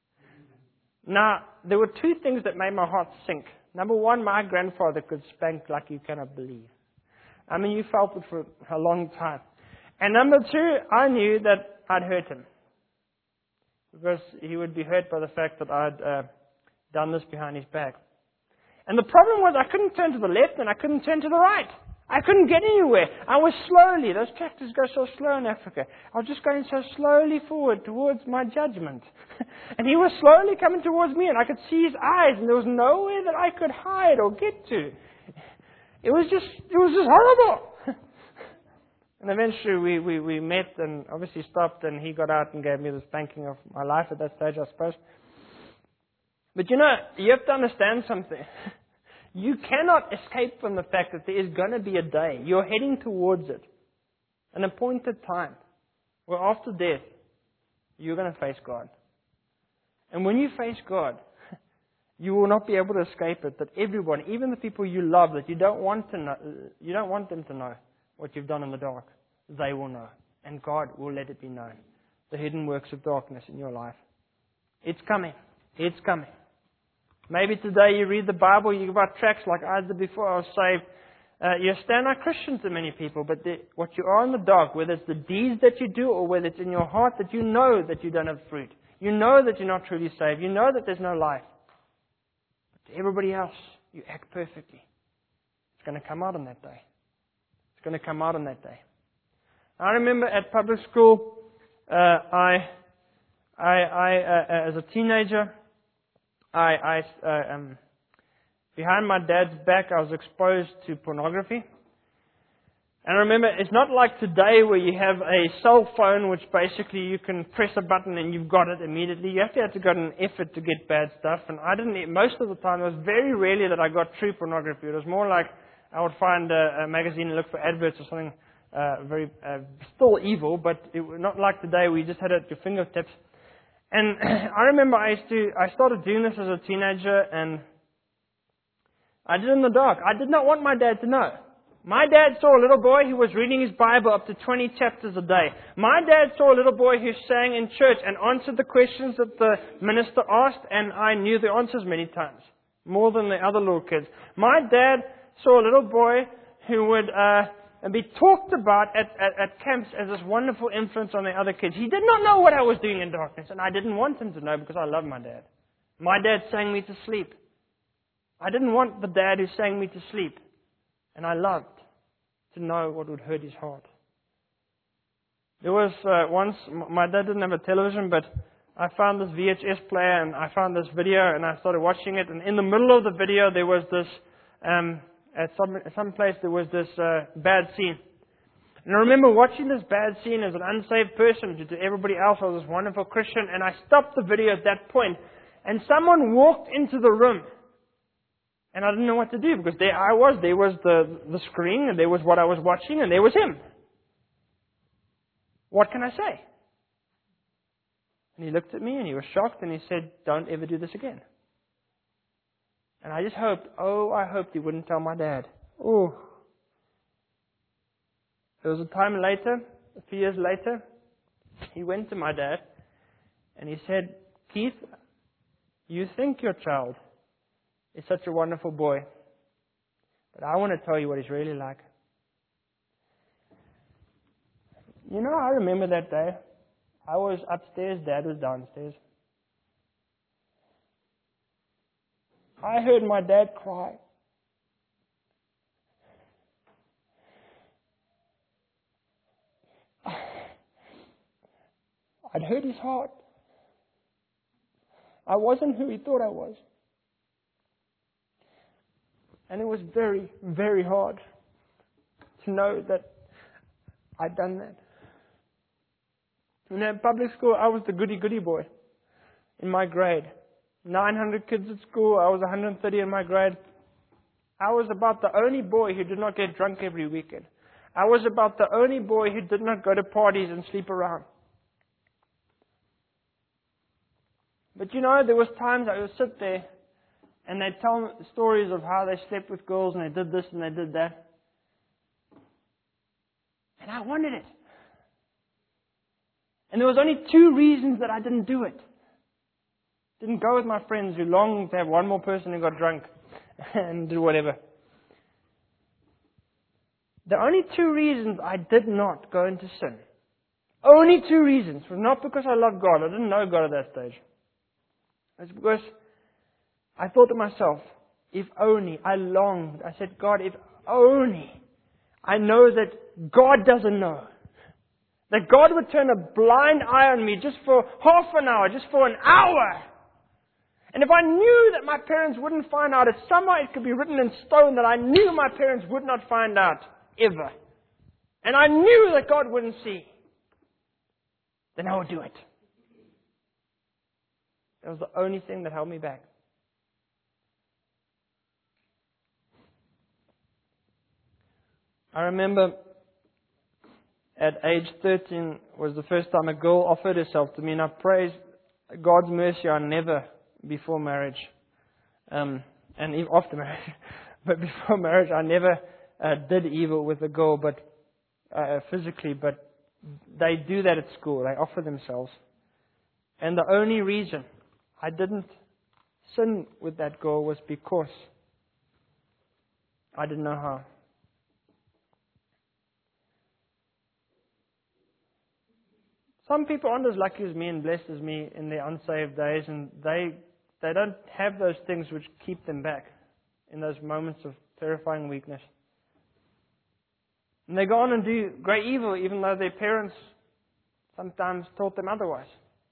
Now, there were two things that made my heart sink. Number one, my grandfather could spank like you cannot believe. I mean, you felt it for a long time. And number two, I knew that I'd hurt him. Because he would be hurt by the fact that I'd done this behind his back. And the problem was I couldn't turn to the left and I couldn't turn to the right. I couldn't get anywhere. I was slowly, those tractors go so slow in Africa. I was just going so slowly forward towards my judgment. And he was slowly coming towards me and I could see his eyes and there was nowhere that I could hide or get to. It was just horrible. And eventually we met and obviously stopped and he got out and gave me the spanking of my life at that stage, I suppose. But you know, you have to understand something. You cannot escape from the fact that there is going to be a day. You're heading towards it. An appointed time. Where after death, you're going to face God. And when you face God, you will not be able to escape it. That everyone, even the people you love that you don't want to know, you don't want them to know what you've done in the dark, they will know. And God will let it be known. The hidden works of darkness in your life. It's coming. It's coming. Maybe today you read the Bible, you got tracts like I did before I was saved. You're stand out Christian to many people, but what you are in the dark, whether it's the deeds that you do or whether it's in your heart that you know that you don't have fruit. You know that you're not truly saved. You know that there's no life. But to everybody else, you act perfectly. It's going to come out on that day. It's going to come out on that day. I remember at public school, I as a teenager, behind my dad's back, I was exposed to pornography. And I remember, it's not like today where you have a cell phone which basically you can press a button and you've got it immediately. You have to go to an effort to get bad stuff. And I didn't, most of the time, it was very rarely that I got true pornography. It was more like I would find a magazine and look for adverts or something very, still evil, but not like today where you just had it at your fingertips. And I remember I started doing this as a teenager and I did it in the dark. I did not want my dad to know. My dad saw a little boy who was reading his Bible up to 20 chapters a day. My dad saw a little boy who sang in church and answered the questions that the minister asked, and I knew the answers many times, more than the other little kids. My dad saw a little boy who would be talked about at camps as this wonderful influence on the other kids. He did not know what I was doing in darkness, and I didn't want him to know because I love my dad. My dad sang me to sleep. I didn't want the dad who sang me to sleep. And I loved to know what would hurt his heart. There was once, my dad didn't have a television, but I found this VHS player and I found this video and I started watching it. And in the middle of the video, there was this, at some place, there was this bad scene. And I remember watching this bad scene as an unsaved person. To everybody else, I was this wonderful Christian. And I stopped the video at that point. And someone walked into the room. And I didn't know what to do because there I was. There was the screen and there was what I was watching and there was him. What can I say? And he looked at me and he was shocked and he said, "Don't ever do this again." And I just hoped, I hoped he wouldn't tell my dad. Oh. There was a time later, a few years later, he went to my dad and he said, "Keith, you think your child is such a wonderful boy, but I want to tell you what he's really like." You know, I remember that day. I was upstairs, Dad was downstairs. I heard my dad cry. I'd hurt his heart. I wasn't who he thought I was. And it was very, very hard to know that I'd done that. In public school, I was the goody-goody boy in my grade. 900 kids at school, I was 130 in my grade. I was about the only boy who did not get drunk every weekend. I was about the only boy who did not go to parties and sleep around. But you know, there was times I would sit there and they'd tell me stories of how they slept with girls and they did this and they did that. And I wanted it. And there was only 2 reasons that I didn't do it. Didn't go with my friends who longed to have one more person who got drunk and do whatever. The only 2 reasons I did not go into sin. Only 2 reasons. It was not because I loved God. I didn't know God at that stage. It's because I thought to myself, if only I longed. I said, God, if only I know that God doesn't know. That God would turn a blind eye on me just for half an hour, just for an hour. And if I knew that my parents wouldn't find out, if somehow it could be written in stone that I knew my parents would not find out, ever. And I knew that God wouldn't see, then I would do it. That was the only thing that held me back. I remember at age 13 was the first time a girl offered herself to me, and I praise God's mercy I never, before marriage, and even after marriage, but before marriage I never did evil with a girl, but physically, but they do that at school. They offer themselves. And the only reason I didn't sin with that girl was because I didn't know how. Some people aren't as lucky as me and blessed as me in their unsaved days, and they don't have those things which keep them back in those moments of terrifying weakness. And they go on and do great evil, even though their parents sometimes taught them otherwise.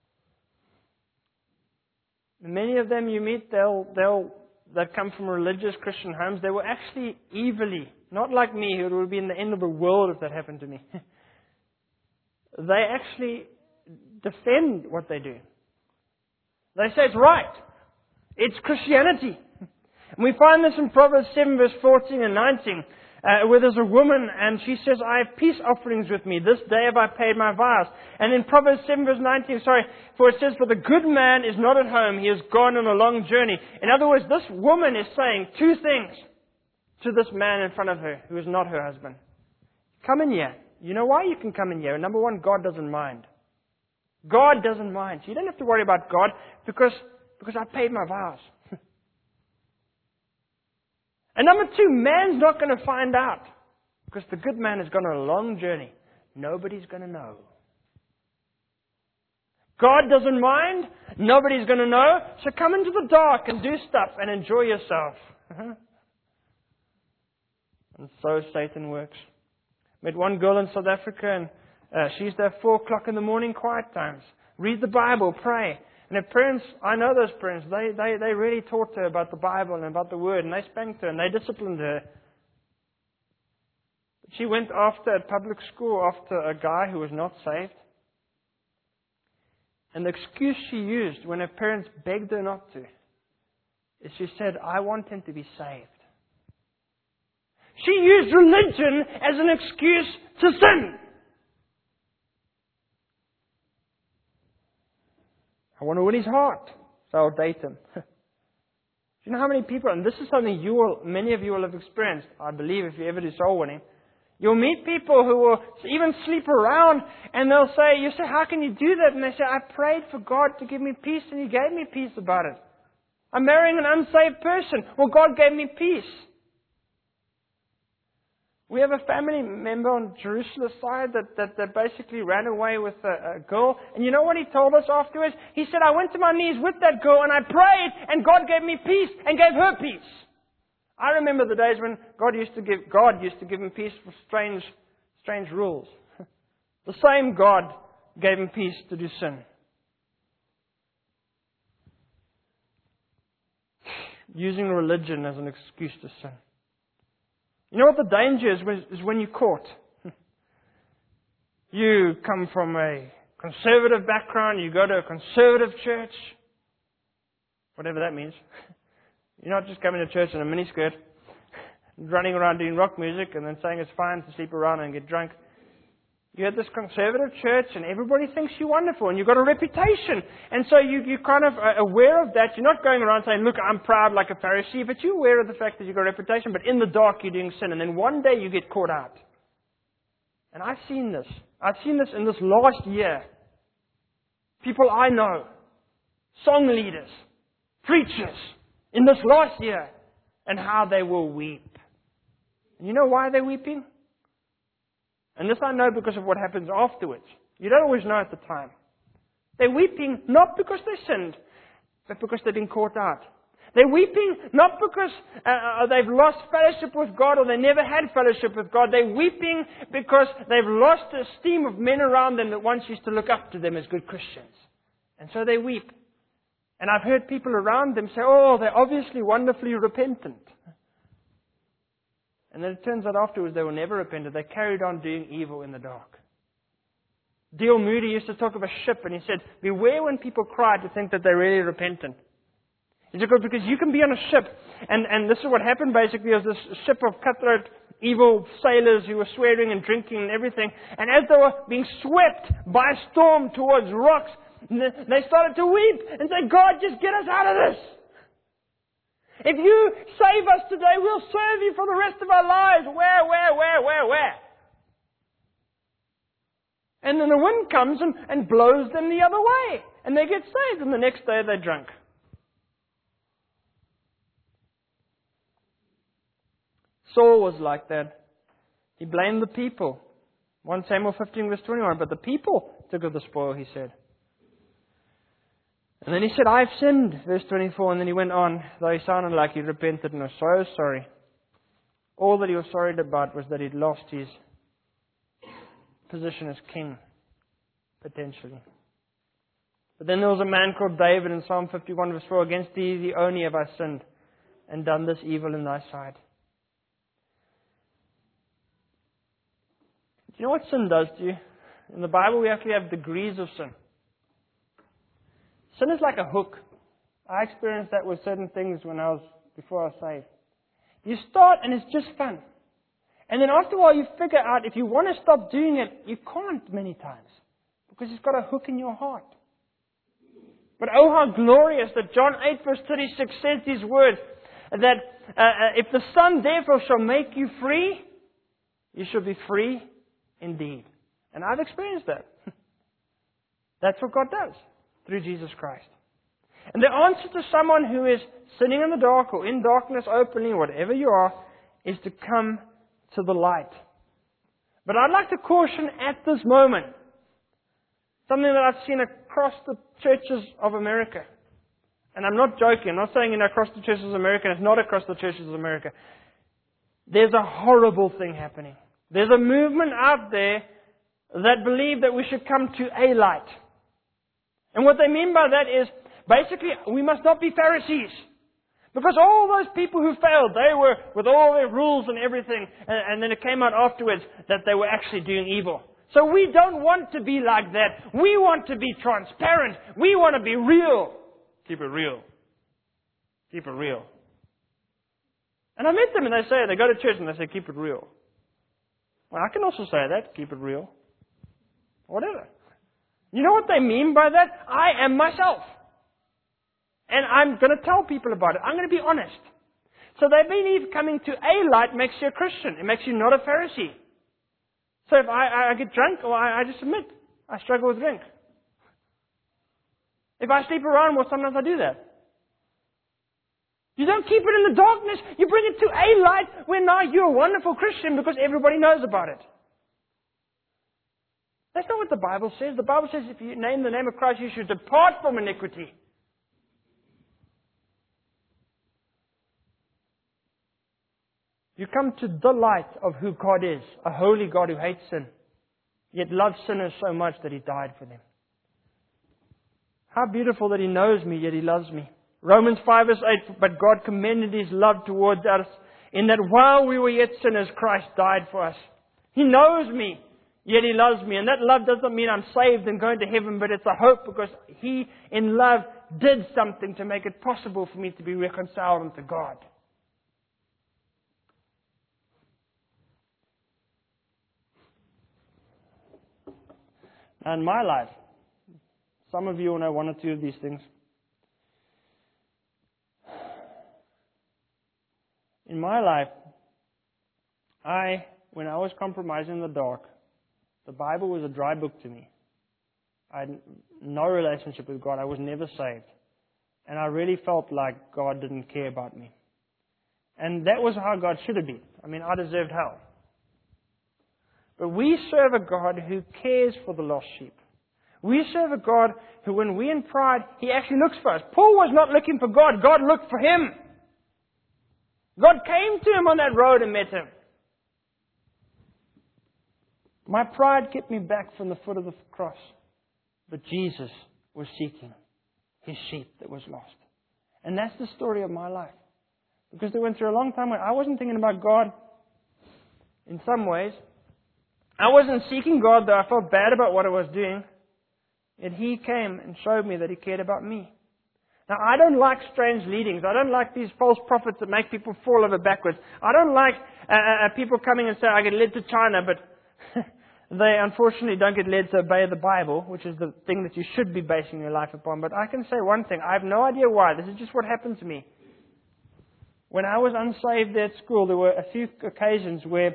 And many of them you meet, that come from religious Christian homes, they were actually evilly, not like me, who would be in the end of the world if that happened to me. They actually defend what they do. They say it's right. It's Christianity. And we find this in Proverbs 7 verse 14 and 19, where there's a woman and she says, "I have peace offerings with me. This day have I paid my vows." And in Proverbs 7 verse 19, for it says, "For the good man is not at home. He has gone on a long journey." In other words, this woman is saying 2 things to this man in front of her who is not her husband. Come in here. You know why you can come in here? Number 1, God doesn't mind. God doesn't mind. So you don't have to worry about God because I paid my vows. And number 2, man's not going to find out because the good man has gone on a long journey. Nobody's going to know. God doesn't mind. Nobody's going to know. So come into the dark and do stuff and enjoy yourself. And so Satan works. Met one girl in South Africa and she used to have 4 o'clock in the morning quiet times. read the Bible, pray. And her parents, I know those parents, they really taught her about the Bible and about the Word, and they spanked her and they disciplined her. She went at public school after a guy who was not saved. And the excuse she used when her parents begged her not to is she said, I want him to be saved. She used religion as an excuse to sin. I want to win his heart, so I'll date him. Do you know how many people, and this is something many of you will have experienced, I believe, if you ever do soul winning. You'll meet people who will even sleep around, and you say, how can you do that? And they say, I prayed for God to give me peace, and He gave me peace about it. I'm marrying an unsaved person. Well, God gave me peace. We have a family member on Jerusalem's side that basically ran away with a girl. And you know what he told us afterwards? He said, I went to my knees with that girl and I prayed and God gave me peace and gave her peace. I remember the days when God used to give him peace for strange rules. The same God gave him peace to do sin. Using religion as an excuse to sin. You know what the danger is when you're caught. You come from a conservative background, you go to a conservative church, whatever that means. You're not just coming to church in a miniskirt, running around doing rock music and then saying it's fine to sleep around and get drunk. You're at this conservative church and everybody thinks you're wonderful and you've got a reputation. And so you're kind of aware of that. You're not going around saying, look, I'm proud like a Pharisee, but you're aware of the fact that you've got a reputation, but in the dark you're doing sin. And then one day you get caught out. And I've seen this. I've seen this in this last year. People I know, song leaders, preachers, in this last year, and how they will weep. And you know why they're weeping? And this I know because of what happens afterwards. You don't always know at the time. They're weeping not because they sinned, but because they've been caught out. They're weeping not because they've lost fellowship with God or they never had fellowship with God. They're weeping because they've lost the esteem of men around them that once used to look up to them as good Christians. And so they weep. And I've heard people around them say, oh, they're obviously wonderfully repentant. And then it turns out afterwards they were never repentant. They carried on doing evil in the dark. D.L. Moody used to talk of a ship and he said, beware when people cry to think that they're really repentant. He said, because you can be on a ship and this is what happened basically. There was this ship of cutthroat, evil sailors who were swearing and drinking and everything. And as they were being swept by a storm towards rocks, they started to weep and say, God, just get us out of this. If you save us today, we'll serve you for the rest of our lives. Where? And then the wind comes and blows them the other way. And they get saved. And the next day they're drunk. Saul was like that. He blamed the people. 1 Samuel 15 verse 21. But the people took of the spoil, he said. And then he said, I've sinned, verse 24, and then he went on, though he sounded like he repented and was so sorry. All that he was sorry about was that he'd lost his position as king, potentially. But then there was a man called David in Psalm 51 verse 4, against thee only have I sinned, and done this evil in thy sight. Do you know what sin does to you? In the Bible we actually have degrees of sin. Sin is like a hook. I experienced that with certain things before I was saved. You start and it's just fun. And then after a while you figure out if you want to stop doing it, you can't many times. Because it's got a hook in your heart. But oh how glorious that John 8 verse 36 says these words. That if the Son therefore shall make you free, you shall be free indeed. And I've experienced that. That's what God does. Through Jesus Christ. And the answer to someone who is sitting in the dark or in darkness openly, whatever you are, is to come to the light. But I'd like to caution at this moment something that I've seen across the churches of America. And I'm not joking. I'm not saying across the churches of America. It's not across the churches of America. There's a horrible thing happening. There's a movement out there that believe that we should come to a light. And what they mean by that is, basically, we must not be Pharisees. Because all those people who failed, they were with all their rules and everything, and then it came out afterwards that they were actually doing evil. So we don't want to be like that. We want to be transparent. We want to be real. Keep it real. Keep it real. And I met them and they go to church and they say, keep it real. Well, I can also say that, keep it real. Whatever. You know what they mean by that? I am myself. And I'm going to tell people about it. I'm going to be honest. So they believe coming to a light makes you a Christian. It makes you not a Pharisee. So if I get drunk, well, I just admit I struggle with drink. If I sleep around, well, sometimes I do that. You don't keep it in the darkness. You bring it to a light where now you're a wonderful Christian because everybody knows about it. That's not what the Bible says. The Bible says if you name the name of Christ, you should depart from iniquity. You come to the light of who God is, a holy God who hates sin, yet loves sinners so much that He died for them. How beautiful that He knows me, yet He loves me. Romans 5 verse 8, but God commended His love towards us in that while we were yet sinners, Christ died for us. He knows me, yet He loves me. And that love doesn't mean I'm saved and going to heaven, but it's a hope because He, in love, did something to make it possible for me to be reconciled unto God. And my life, some of you will know one or two of these things. In my life, when I was compromising in the dark, the Bible was a dry book to me. I had no relationship with God. I was never saved. And I really felt like God didn't care about me. And that was how God should have been. I mean, I deserved hell. But we serve a God who cares for the lost sheep. We serve a God who, when we're in pride, He actually looks for us. Paul was not looking for God. God looked for him. God came to him on that road and met him. My pride kept me back from the foot of the cross. But Jesus was seeking His sheep that was lost. And that's the story of my life. Because they went through a long time when I wasn't thinking about God in some ways. I wasn't seeking God, though I felt bad about what I was doing. Yet He came and showed me that He cared about me. Now, I don't like strange leadings. I don't like these false prophets that make people fall over backwards. I don't like people coming and say, I get led to China, but they unfortunately don't get led to obey the Bible, which is the thing that you should be basing your life upon. But I can say one thing. I have no idea why. This is just what happened to me. When I was unsaved at school, there were a few occasions where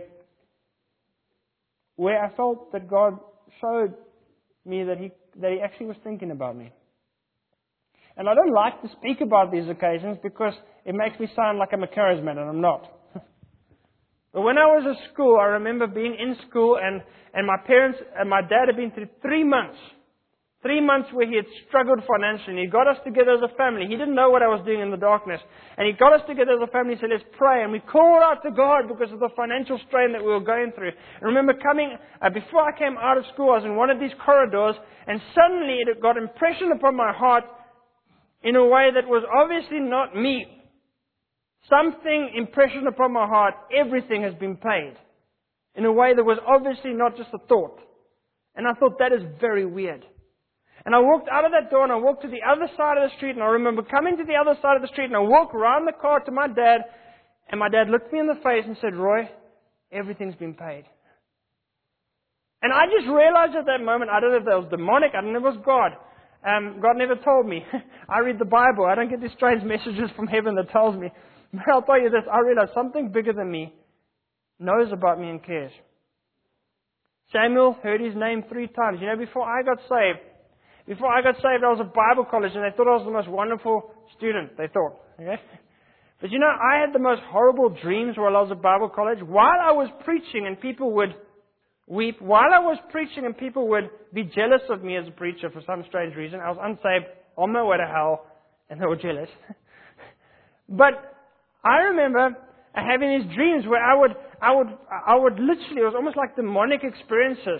I felt that God showed me that He actually was thinking about me. And I don't like to speak about these occasions because it makes me sound like I'm a charismatic, and I'm not. But when I was at school, I remember being in school and my parents and my dad had been through 3 months. 3 months where he had struggled financially. And he got us together as a family. He didn't know what I was doing in the darkness. And he got us together as a family and said, let's pray. And we called out to God because of the financial strain that we were going through. I remember before I came out of school, I was in one of these corridors and suddenly it got impression upon my heart in a way that was obviously not me. Something impression upon my heart, everything has been paid. In a way that was obviously not just a thought. And I thought, that is very weird. And I walked out of that door and I walked to the other side of the street, and I remember coming to the other side of the street and I walked around the car to my dad, and my dad looked me in the face and said, Roy, everything's been paid. And I just realized at that moment, I don't know if that was demonic, I don't know if it was God. God never told me. I read the Bible. I don't get these strange messages from heaven that tells me. But I'll tell you this, I realized something bigger than me knows about me and cares. Samuel heard his name 3 times. You know, before I got saved, I was at Bible college and they thought I was the most wonderful student, they thought. Okay? But you know, I had the most horrible dreams while I was at Bible college. While I was preaching and people would weep, while I was preaching and people would be jealous of me as a preacher for some strange reason. I was unsaved, on my way to hell, and they were jealous. But I remember having these dreams where I would literally, it was almost like demonic experiences.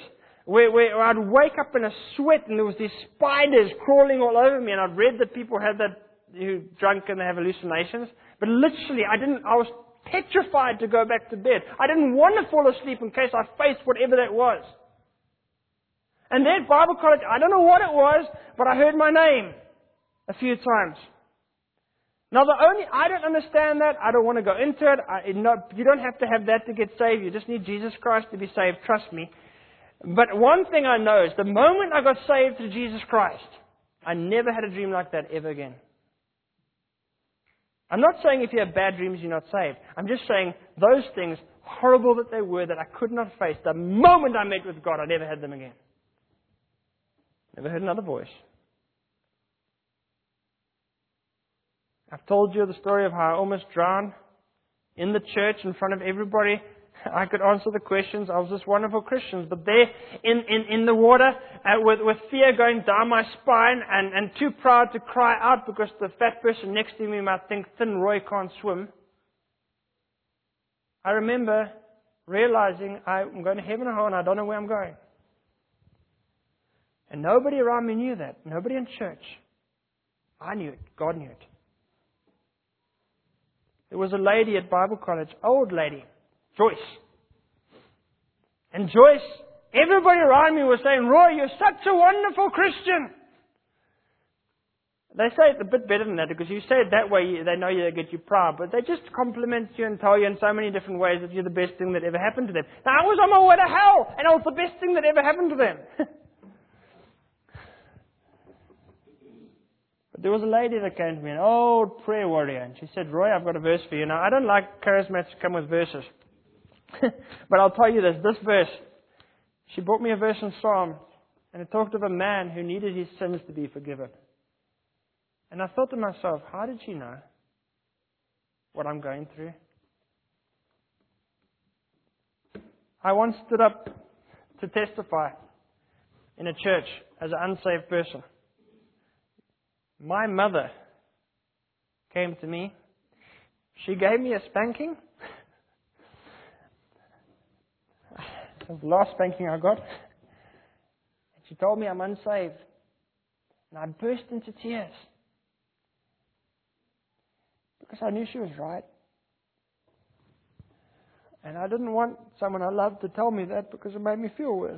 where I'd wake up in a sweat and there was these spiders crawling all over me, and I'd read that people had that, who drunk and they have hallucinations. But literally, I was petrified to go back to bed. I didn't want to fall asleep in case I faced whatever that was. And then at Bible college, I don't know what it was, but I heard my name a few times. Now I don't understand that. I don't want to go into it. You don't have to have that to get saved. You just need Jesus Christ to be saved. Trust me. But one thing I know is the moment I got saved through Jesus Christ, I never had a dream like that ever again. I'm not saying if you have bad dreams you're not saved. I'm just saying those things, horrible that they were, that I could not face, the moment I met with God, I never had them again. Never heard another voice. I've told you the story of how I almost drowned in the church in front of everybody. I could answer the questions. I was this wonderful Christian. But there in the water, with fear going down my spine and too proud to cry out because the fat person next to me might think thin Roy can't swim. I remember realizing I'm going to heaven or hell and I don't know where I'm going. And nobody around me knew that. Nobody in church. I knew it. God knew it. There was a lady at Bible college, old lady, Joyce. And Joyce, everybody around me was saying, Roy, you're such a wonderful Christian. They say it a bit better than that because you say it that way, they know they get you proud. But they just compliment you and tell you in so many different ways that you're the best thing that ever happened to them. Now, I was on my way to hell, and I was the best thing that ever happened to them. But there was a lady that came to me, an old prayer warrior, and she said, Roy, I've got a verse for you. Now, I don't like charismats to come with verses. But I'll tell you this verse. She brought me a verse in Psalm, and it talked of a man who needed his sins to be forgiven. And I thought to myself, how did she know what I'm going through? I once stood up to testify in a church as an unsaved person. My mother came to me. She gave me a spanking. It was the last spanking I got. And she told me I'm unsaved. And I burst into tears. Because I knew she was right. And I didn't want someone I loved to tell me that because it made me feel worse.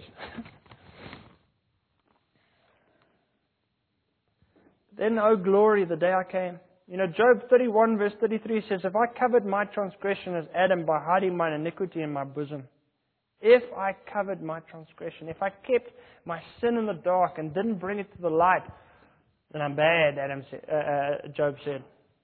Then, oh glory, the day I came. You know, Job 31 verse 33 says, if I covered my transgression as Adam by hiding mine iniquity in my bosom, if I covered my transgression, if I kept my sin in the dark and didn't bring it to the light, then I'm bad, Job said.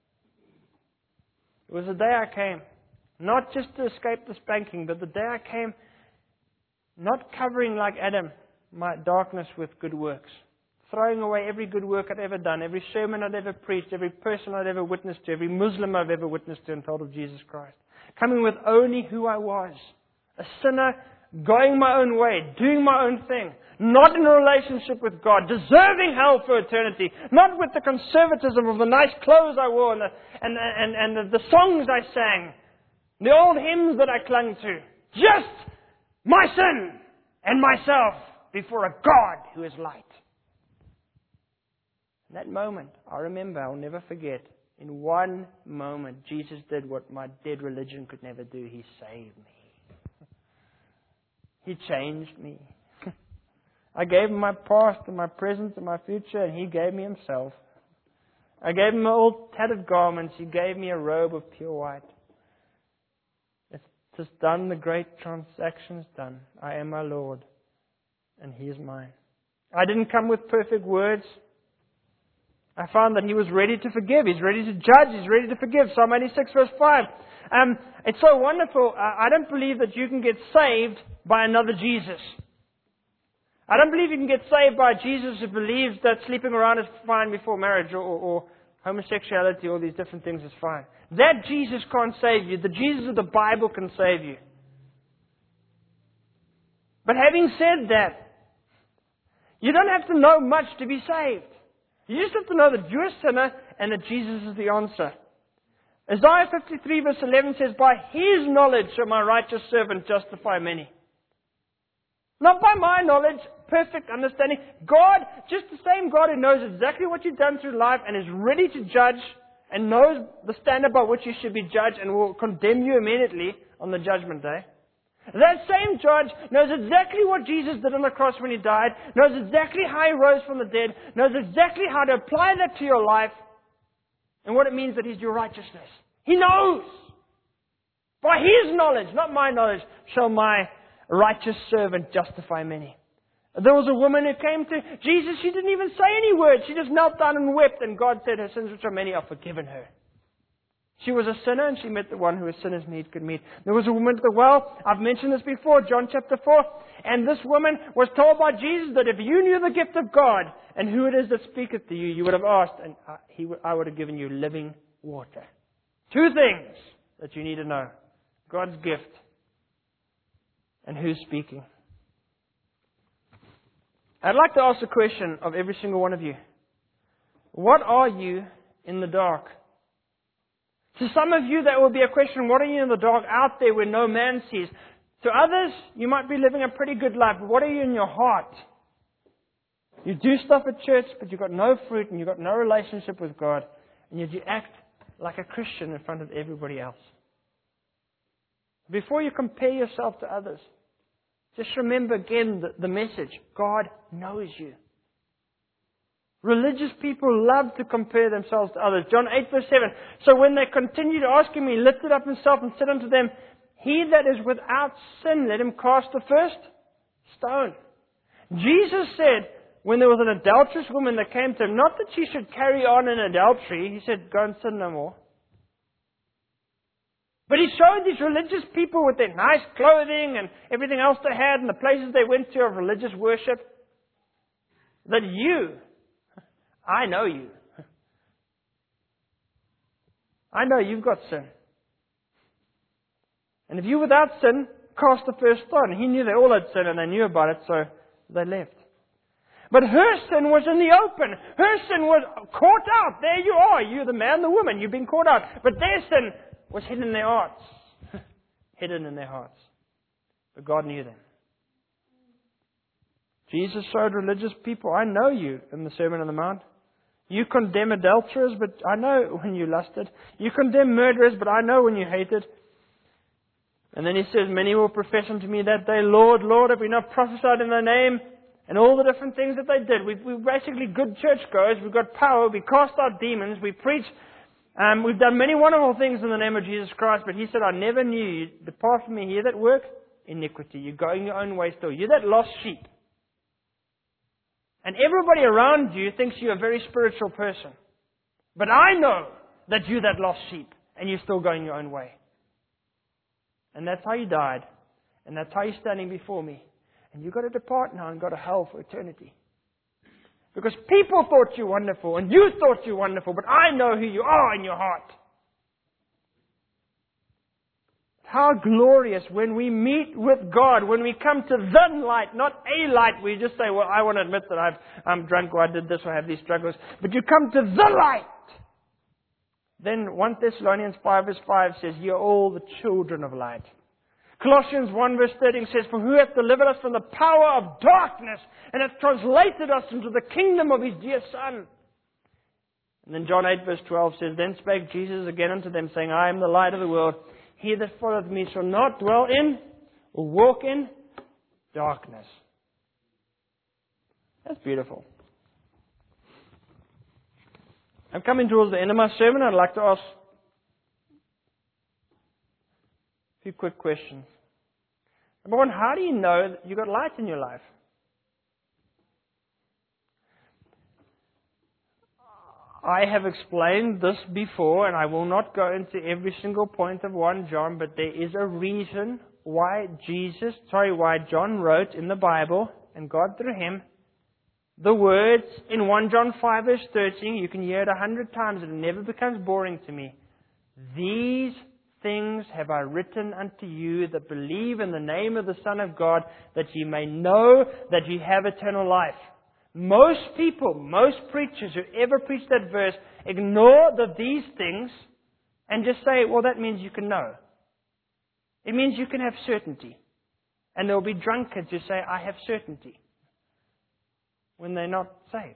It was the day I came, not just to escape the spanking, but the day I came, not covering like Adam my darkness with good works. Throwing away every good work I'd ever done, every sermon I'd ever preached, every person I'd ever witnessed to, every Muslim I've ever witnessed to and told of Jesus Christ. Coming with only who I was. A sinner, going my own way, doing my own thing. Not in a relationship with God, deserving hell for eternity. Not with the conservatism of the nice clothes I wore and the songs I sang. The old hymns that I clung to. Just my sin and myself before a God who is light. In that moment, I remember, I'll never forget, in one moment, Jesus did what my dead religion could never do. He saved me. He changed me. I gave him my past and my present and my future, and he gave me himself. I gave him my old tattered garments. He gave me a robe of pure white. It's just done. The great transaction's done. I am my Lord, and he is mine. I didn't come with perfect words. I found that he was ready to forgive. He's ready to judge. He's ready to forgive. Psalm 86 verse 5. It's so wonderful. I don't believe that you can get saved by another Jesus. I don't believe you can get saved by Jesus who believes that sleeping around is fine before marriage or homosexuality, all these different things is fine. That Jesus can't save you. The Jesus of the Bible can save you. But having said that, you don't have to know much to be saved. You just have to know that you're a sinner and that Jesus is the answer. Isaiah 53 verse 11 says, by His knowledge shall my righteous servant justify many. Not by my knowledge, perfect understanding. God, just the same God who knows exactly what you've done through life and is ready to judge and knows the standard by which you should be judged and will condemn you immediately on the judgment day. That same judge knows exactly what Jesus did on the cross when He died, knows exactly how He rose from the dead, knows exactly how to apply that to your life and what it means that He's your righteousness. He knows. By His knowledge, not my knowledge, shall my righteous servant justify many. There was a woman who came to Jesus. She didn't even say any words. She just knelt down and wept, and God said her sins, which are many, are forgiven her. She was a sinner, and she met the one who a sinner's need could meet. There was a woman at the well. I've mentioned this before, John chapter 4. And this woman was told by Jesus that if you knew the gift of God and who it is that speaketh to you, you would have asked, and I would have given you living water. Two things that you need to know. God's gift and who's speaking. I'd like to ask a question of every single one of you. What are you in the dark? To some of you, that will be a question, what are you in the dark out there where no man sees? To others, you might be living a pretty good life, but what are you in your heart? You do stuff at church, but you've got no fruit and you've got no relationship with God, and yet you act like a Christian in front of everybody else. Before you compare yourself to others, just remember again the message. God knows you. Religious people love to compare themselves to others. John 8 verse 7. So when they continued asking me, He lifted up Himself and said unto them, He that is without sin, let him cast the first stone. Jesus said, when there was an adulterous woman that came to Him, not that she should carry on in adultery. He said, go and sin no more. But He showed these religious people with their nice clothing and everything else they had and the places they went to of religious worship, that I know you. I know you've got sin. And if you're without sin, cast the first stone. He knew they all had sin and they knew about it, so they left. But her sin was in the open. Her sin was caught out. There you are. You're the man, the woman. You've been caught out. But their sin was hidden in their hearts. Hidden in their hearts. But God knew them. Jesus showed religious people, I know you, in the Sermon on the Mount. You condemn adulterers, but I know when you lusted. You condemn murderers, but I know when you hated. And then He says, many will profess unto me that day, Lord, Lord, have we not prophesied in Thy name? And all the different things that they did. We're basically good churchgoers. We've got power. We cast out demons. We preach. We've done many wonderful things in the name of Jesus Christ. But He said, I never knew you. Depart from me, ye that work iniquity. You're going your own way still. You're that lost sheep. And everybody around you thinks you're a very spiritual person. But I know that you're that lost sheep. And you're still going your own way. And that's how you died. And that's how you're standing before me. And you've got to depart now and go to hell for eternity. Because people thought you wonderful and you thought you wonderful, but I know who you are in your heart. How glorious when we meet with God, when we come to the light, not a light where you just say, well, I want to admit that I'm drunk or I did this or I have these struggles. But you come to the light. Then 1 Thessalonians 5 verse 5 says, you're all the children of light. Colossians 1 verse 13 says, for who hath delivered us from the power of darkness and hath translated us into the kingdom of His dear Son. And then John 8 verse 12 says, then spake Jesus again unto them, saying, I am the light of the world. He that followeth me shall not dwell in or walk in darkness. That's beautiful. I'm coming towards the end of my sermon. I'd like to ask a few quick questions. Number one, how do you know that you've got light in your life? I have explained this before, and I will not go into every single point of 1 John, but there is a reason why John wrote in the Bible, and God through him, the words in 1 John 5 verse 13. You can hear it 100 times, and it never becomes boring to me. These things have I written unto you that believe in the name of the Son of God, that ye may know that ye have eternal life. Most people, most preachers who ever preach that verse ignore these things and just say, well, that means you can know. It means you can have certainty. And there will be drunkards who say, I have certainty, when they're not saved.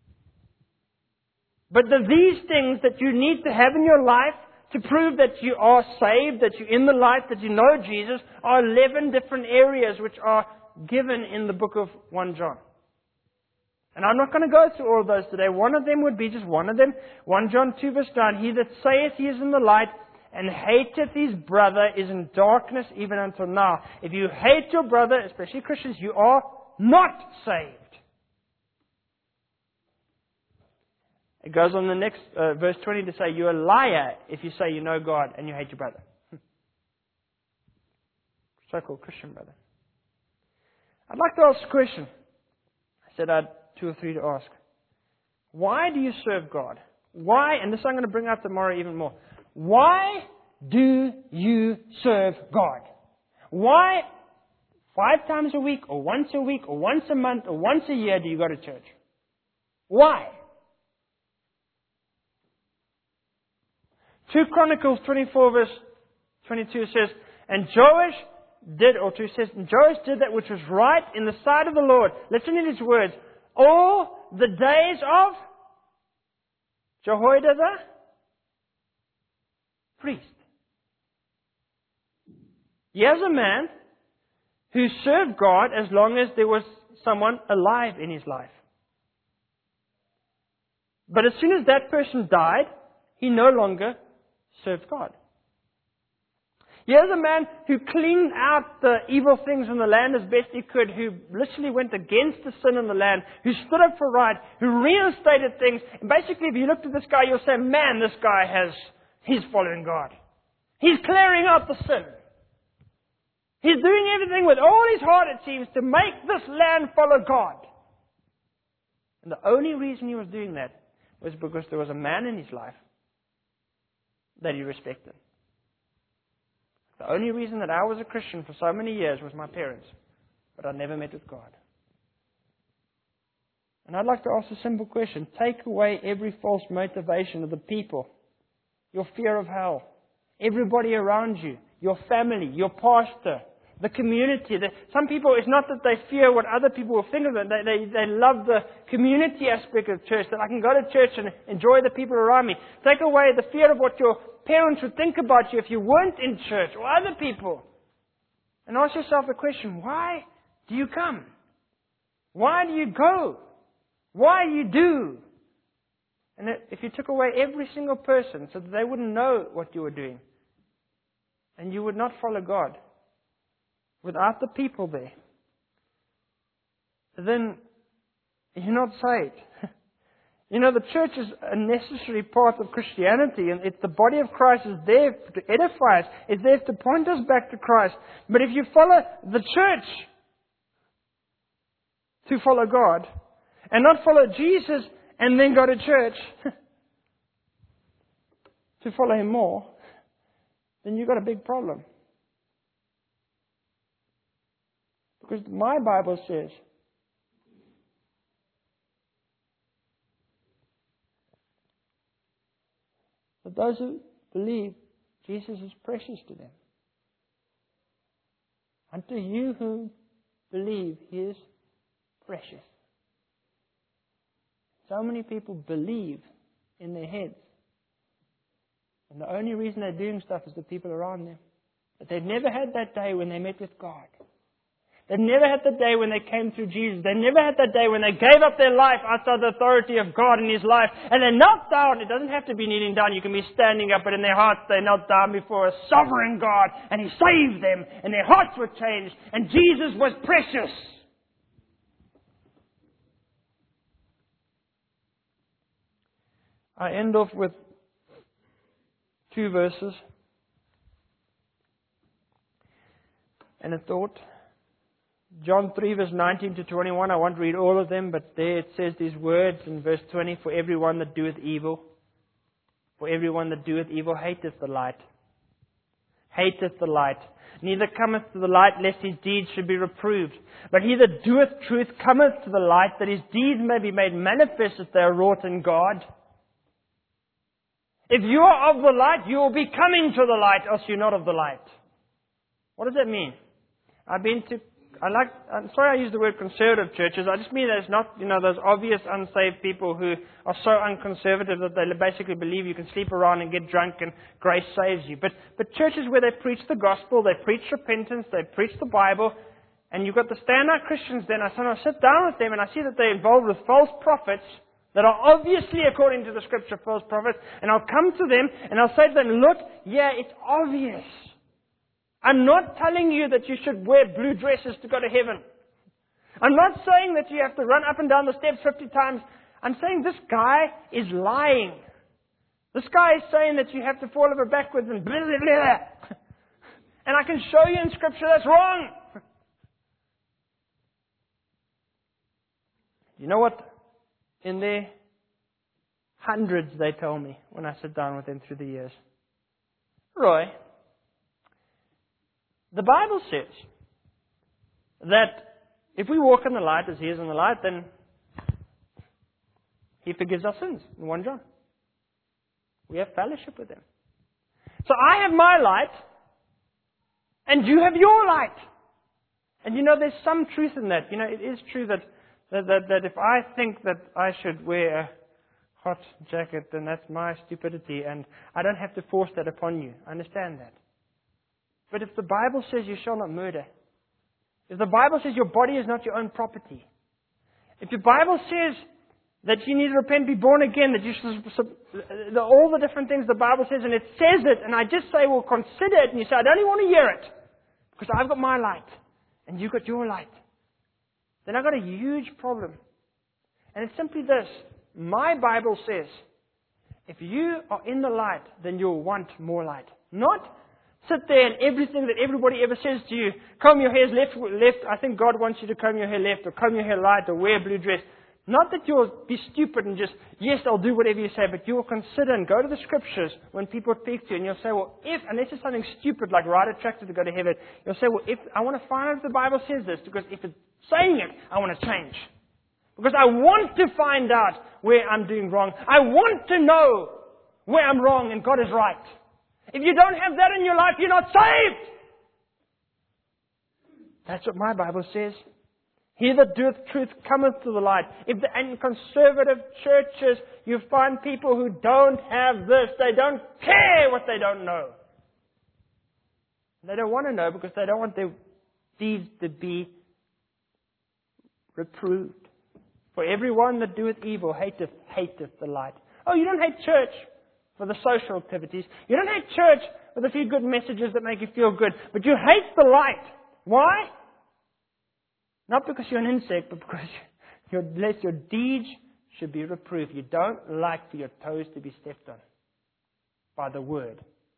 But these things that you need to have in your life to prove that you are saved, that you're in the light, that you know Jesus, are 11 different areas which are given in the book of 1 John. And I'm not going to go through all of those today. One of them would be just one of them. 1 John 2 verse 9. He that saith he is in the light and hateth his brother is in darkness even until now. If you hate your brother, especially Christians, you are not saved. It goes on the next verse 20 to say, you're a liar if you say you know God and you hate your brother. So-called Christian brother. I'd like to ask a question. I said I had 2 or 3 to ask. Why do you serve God? Why, and this I'm going to bring up tomorrow even more. Why do you serve God? Why 5 times a week or once a week or once a month or once a year do you go to church? Why? 2 Chronicles 24 verse 22 says, and Joash did that which was right in the sight of the Lord. Listen to these words. All the days of Jehoiada the priest. Here's a man who served God as long as there was someone alive in his life. But as soon as that person died, he no longer served God. Here's a man who cleaned out the evil things in the land as best he could, who literally went against the sin in the land, who stood up for right, who reinstated things. And basically, if you looked at this guy, you'll say, man, this guy he's following God. He's clearing out the sin. He's doing everything with all his heart, it seems, to make this land follow God. And the only reason he was doing that was because there was a man in his life that he respected. The only reason that I was a Christian for so many years was my parents, but I never met with God. And I'd like to ask a simple question. Take away every false motivation of the people, your fear of hell, everybody around you, your family, your pastor, the community. Some people, it's not that they fear what other people will think of them. They love the community aspect of church, that I can go to church and enjoy the people around me. Take away the fear of what your parents would think about you if you weren't in church, or other people. And ask yourself the question, why do you come? Why do you go? Why do you do? And if you took away every single person so that they wouldn't know what you were doing, and you would not follow God, without the people there, then you're not saved. You know, the church is a necessary part of Christianity, and the body of Christ is there to edify us. It's there to point us back to Christ. But if you follow the church to follow God, and not follow Jesus and then go to church to follow Him more, then you've got a big problem. Because my Bible says that those who believe Jesus is precious to them. Unto you who believe He is precious. So many people believe in their heads. And the only reason they're doing stuff is the people around them. But they've never had that day when they met with God. They've never had the day when they came through Jesus. They never had that day when they gave up their life outside the authority of God in His life. And they knelt down. It doesn't have to be kneeling down. You can be standing up. But in their hearts they knelt down before a sovereign God. And He saved them. And their hearts were changed. And Jesus was precious. I end off with 2 verses and a thought. John 3 verse 19 to 21. I won't read all of them, but there it says these words in verse 20. For everyone that doeth evil, hateth the light. Hateth the light. Neither cometh to the light, lest his deeds should be reproved. But he that doeth truth cometh to the light, that his deeds may be made manifest that they are wrought in God. If you are of the light, you will be coming to the light, else you're not of the light. What does that mean? I'm sorry I use the word conservative churches. I just mean that it's not, those obvious unsaved people who are so unconservative that they basically believe you can sleep around and get drunk and grace saves you. But churches where they preach the gospel, they preach repentance, they preach the Bible, and you've got the standout Christians then. I sometimes sit down with them and I see that they're involved with false prophets that are obviously, according to the scripture, false prophets, and I'll come to them and I'll say to them, look, yeah, it's obvious. I'm not telling you that you should wear blue dresses to go to heaven. I'm not saying that you have to run up and down the steps 50 times. I'm saying this guy is lying. This guy is saying that you have to fall over backwards and blah, blah, blah. And I can show you in Scripture that's wrong. You know what? In their hundreds, they tell me when I sit down with them through the years. Roy, the Bible says that if we walk in the light as He is in the light, then He forgives our sins. In 1 John. We have fellowship with Him. So I have my light, and you have your light. And there's some truth in that. It is true that if I think that I should wear a hot jacket, then that's my stupidity, and I don't have to force that upon you. I understand that. But if the Bible says you shall not murder, if the Bible says your body is not your own property, if the Bible says that you need to repent, be born again, that you should, all the different things the Bible says, and it says it, and I just say, well, consider it, and you say, I don't even want to hear it, because I've got my light, and you've got your light, then I've got a huge problem. And it's simply this. My Bible says, if you are in the light, then you'll want more light. Not sit there and everything that everybody ever says to you, comb your hair left, I think God wants you to comb your hair left, or comb your hair right, or wear a blue dress. Not that you'll be stupid and just, yes, I'll do whatever you say, but you'll consider and go to the Scriptures when people speak to you, and you'll say, well, unless it's something stupid like ride a tractor to go to heaven, you'll say, well, I want to find out if the Bible says this, because if it's saying it, I want to change. Because I want to find out where I'm doing wrong. I want to know where I'm wrong and God is right. If you don't have that in your life, you're not saved. That's what my Bible says. He that doeth truth cometh to the light. In conservative churches, you find people who don't have this. They don't care what they don't know. They don't want to know because they don't want their deeds to be reproved. For everyone that doeth evil hateth the light. Oh, you don't hate church for the social activities. You don't hate church with a few good messages that make you feel good. But you hate the light. Why? Not because you're an insect, but because your deeds should be reproved. You don't like for your toes to be stepped on by the word.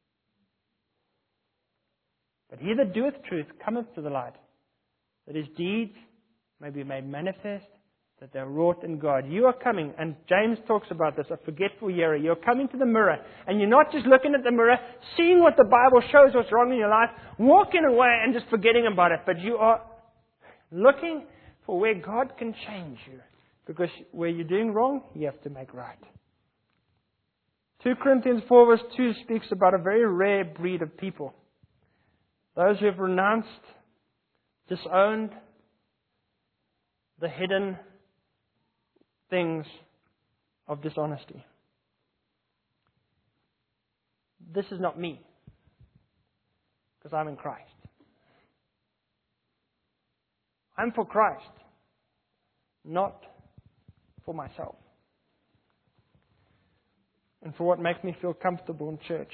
But he that doeth truth cometh to the light, that his deeds may be made manifest, that they are wrought in God. You are coming, and James talks about this, a forgetful hearer. You're coming to the mirror, and you're not just looking at the mirror, seeing what the Bible shows what's wrong in your life, walking away and just forgetting about it. But you are looking for where God can change you. Because where you're doing wrong, you have to make right. 2 Corinthians 4 verse 2 speaks about a very rare breed of people. Those who have renounced, disowned the hidden things of dishonesty. This is not me, because I'm in Christ. I'm for Christ, not for myself. And for what makes me feel comfortable in church.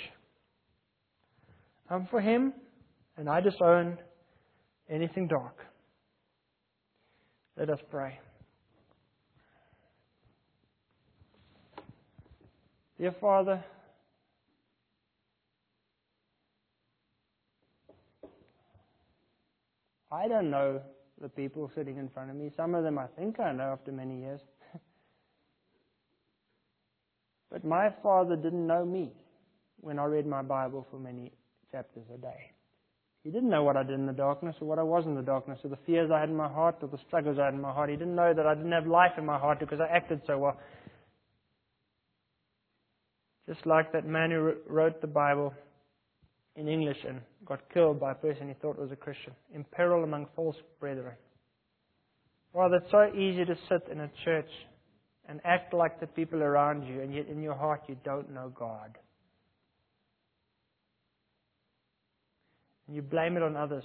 I'm for Him, and I disown anything dark. Let us pray. Dear Father, I don't know the people sitting in front of me. Some of them I think I know after many years. But my Father didn't know me when I read my Bible for many chapters a day. He didn't know what I did in the darkness or what I was in the darkness or the fears I had in my heart or the struggles I had in my heart. He didn't know that I didn't have life in my heart because I acted so well. Just like that man who wrote the Bible, in English and got killed by a person he thought was a Christian. In peril among false brethren. Father, it's so easy to sit in a church and act like the people around you, and yet in your heart you don't know God. And you blame it on others.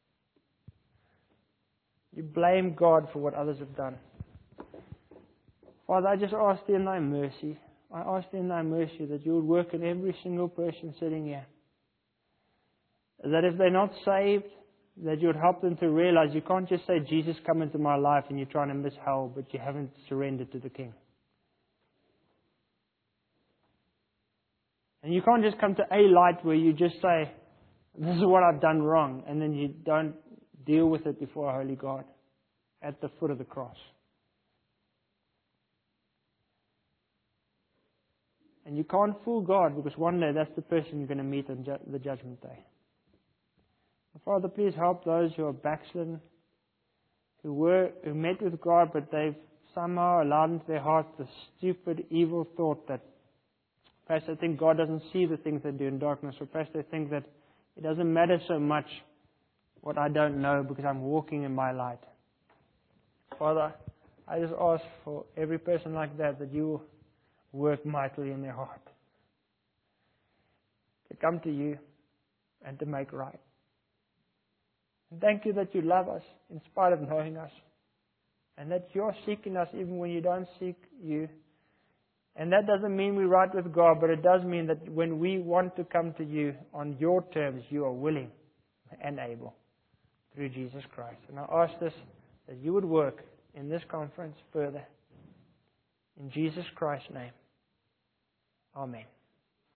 You blame God for what others have done. Father, I just ask Thee in Thy mercy, I ask Thee in Thy mercy that You would work in every single person sitting here. That if they're not saved, that You would help them to realize you can't just say, Jesus, come into my life, and you're trying to miss hell, but you haven't surrendered to the King. And you can't just come to a light where you just say, this is what I've done wrong, and then you don't deal with it before a holy God at the foot of the cross. And you can't fool God, because one day that's the person you're going to meet on the judgment day. Father, please help those who are backslidden, who met with God, but they've somehow allowed into their heart the stupid, evil thought that perhaps they think God doesn't see the things they do in darkness, or perhaps they think that it doesn't matter so much what I don't know because I'm walking in my light. Father, I just ask for every person like that You will work mightily in their heart, to come to You and to make right. And thank You that You love us in spite of knowing us, and that You're seeking us even when You don't seek You. And that doesn't mean we're right with God, but it does mean that when we want to come to You on Your terms, You are willing and able through Jesus Christ. And I ask this, that You would work in this conference further. In Jesus Christ's name. Amen.